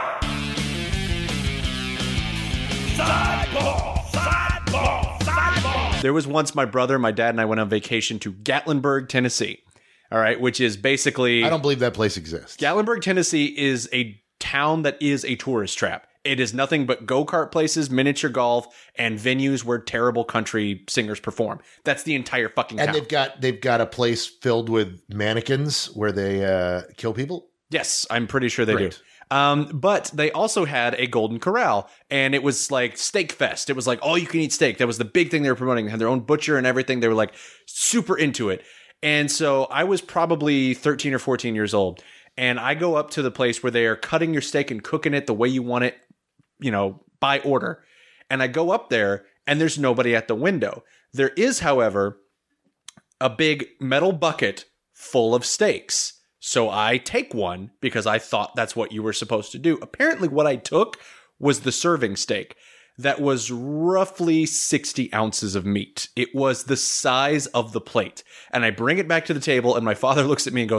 Sideball! Sideball! Sideball! There was once my brother, my dad, and I went on vacation to Gatlinburg, Tennessee. All right, which is basically I don't believe that place exists. Gatlinburg, Tennessee is a town that is a tourist trap. It is nothing but go-kart places, miniature golf, and venues where terrible country singers perform. That's the entire fucking And town. they've got they've got a place filled with mannequins where they uh, kill people. Yes, I'm pretty sure they Great. do. Um, but they also had a Golden Corral, and it was like Steak Fest. It was like all you can eat steak. That was the big thing they were promoting. They had their own butcher and everything. They were like super into it. And so I was probably thirteen or fourteen years old, and I go up to the place where they are cutting your steak and cooking it the way you want it, you know, by order. And I go up there, and there's nobody at the window. There is, however, a big metal bucket full of steaks. So I take one because I thought that's what you were supposed to do. Apparently what I took was the serving steak. That was roughly sixty ounces of meat. It was the size of the plate. And I bring it back to the table and my father looks at me and goes,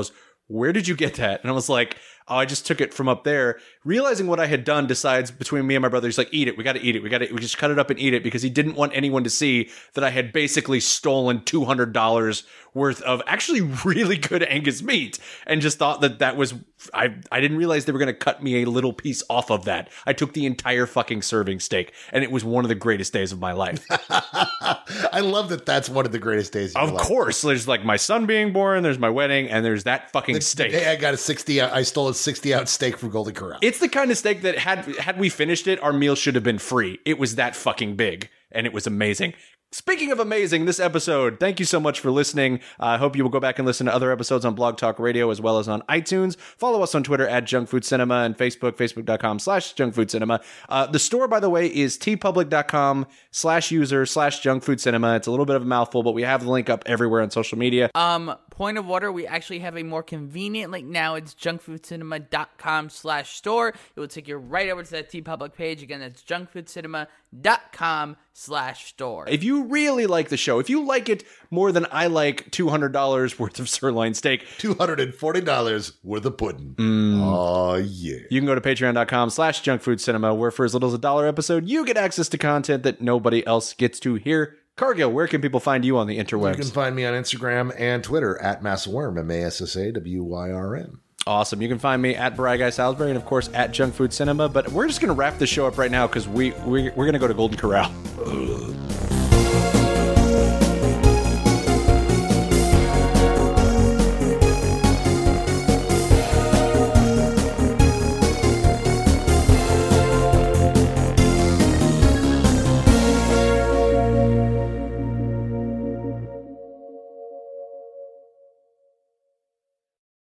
where did you get that? And I was like, oh, I just took it from up there. Realizing what I had done, decides between me and my brother, he's like, eat it. We got to eat it. We got to we just cut it up and eat it, because he didn't want anyone to see that I had basically stolen two hundred dollars worth of actually really good Angus meat, and just thought that that was, I, I didn't realize they were going to cut me a little piece off of that. I took the entire fucking serving steak, and it was one of the greatest days of my life. I love that that's one of the greatest days of, Of your life. course. There's like my son being born, there's my wedding, and there's that fucking The steak. day I got a sixty, I stole a sixty ounce steak from Golden Corral. It's the kind of steak that had had we finished it, our meal should have been free. It was that fucking big, and it was amazing. Speaking of amazing, this episode, thank you so much for listening. Uh, I hope you will go back and listen to other episodes on Blog Talk Radio as well as on iTunes. Follow us on Twitter at Junk Food Cinema and Facebook, facebook.com slash Junk Food Cinema. Uh, the store, by the way, is tpublic.com slash user slash Junk Food Cinema. It's a little bit of a mouthful, but we have the link up everywhere on social media. Um, point of order, we actually have a more convenient link now. It's junkfoodcinema.com slash store. It will take you right over to that TeePublic page. Again, that's junkfoodcinema.com slash store. If you really like the show, if you like it more than I like two hundred dollars worth of sirloin steak, two hundred forty dollars worth of pudding. Mm. Oh, yeah. You can go to patreon.com slash junkfoodcinema, where for as little as a dollar episode, you get access to content that nobody else gets to hear. Cargill, where can people find you on the interwebs? You can find me on Instagram and Twitter at Massaworm, M A S S A W Y R M. Awesome. You can find me at Bri Guy Salisbury and, of course, at Junk Food Cinema. But we're just going to wrap this show up right now because we, we, we're going to go to Golden Corral. Ugh.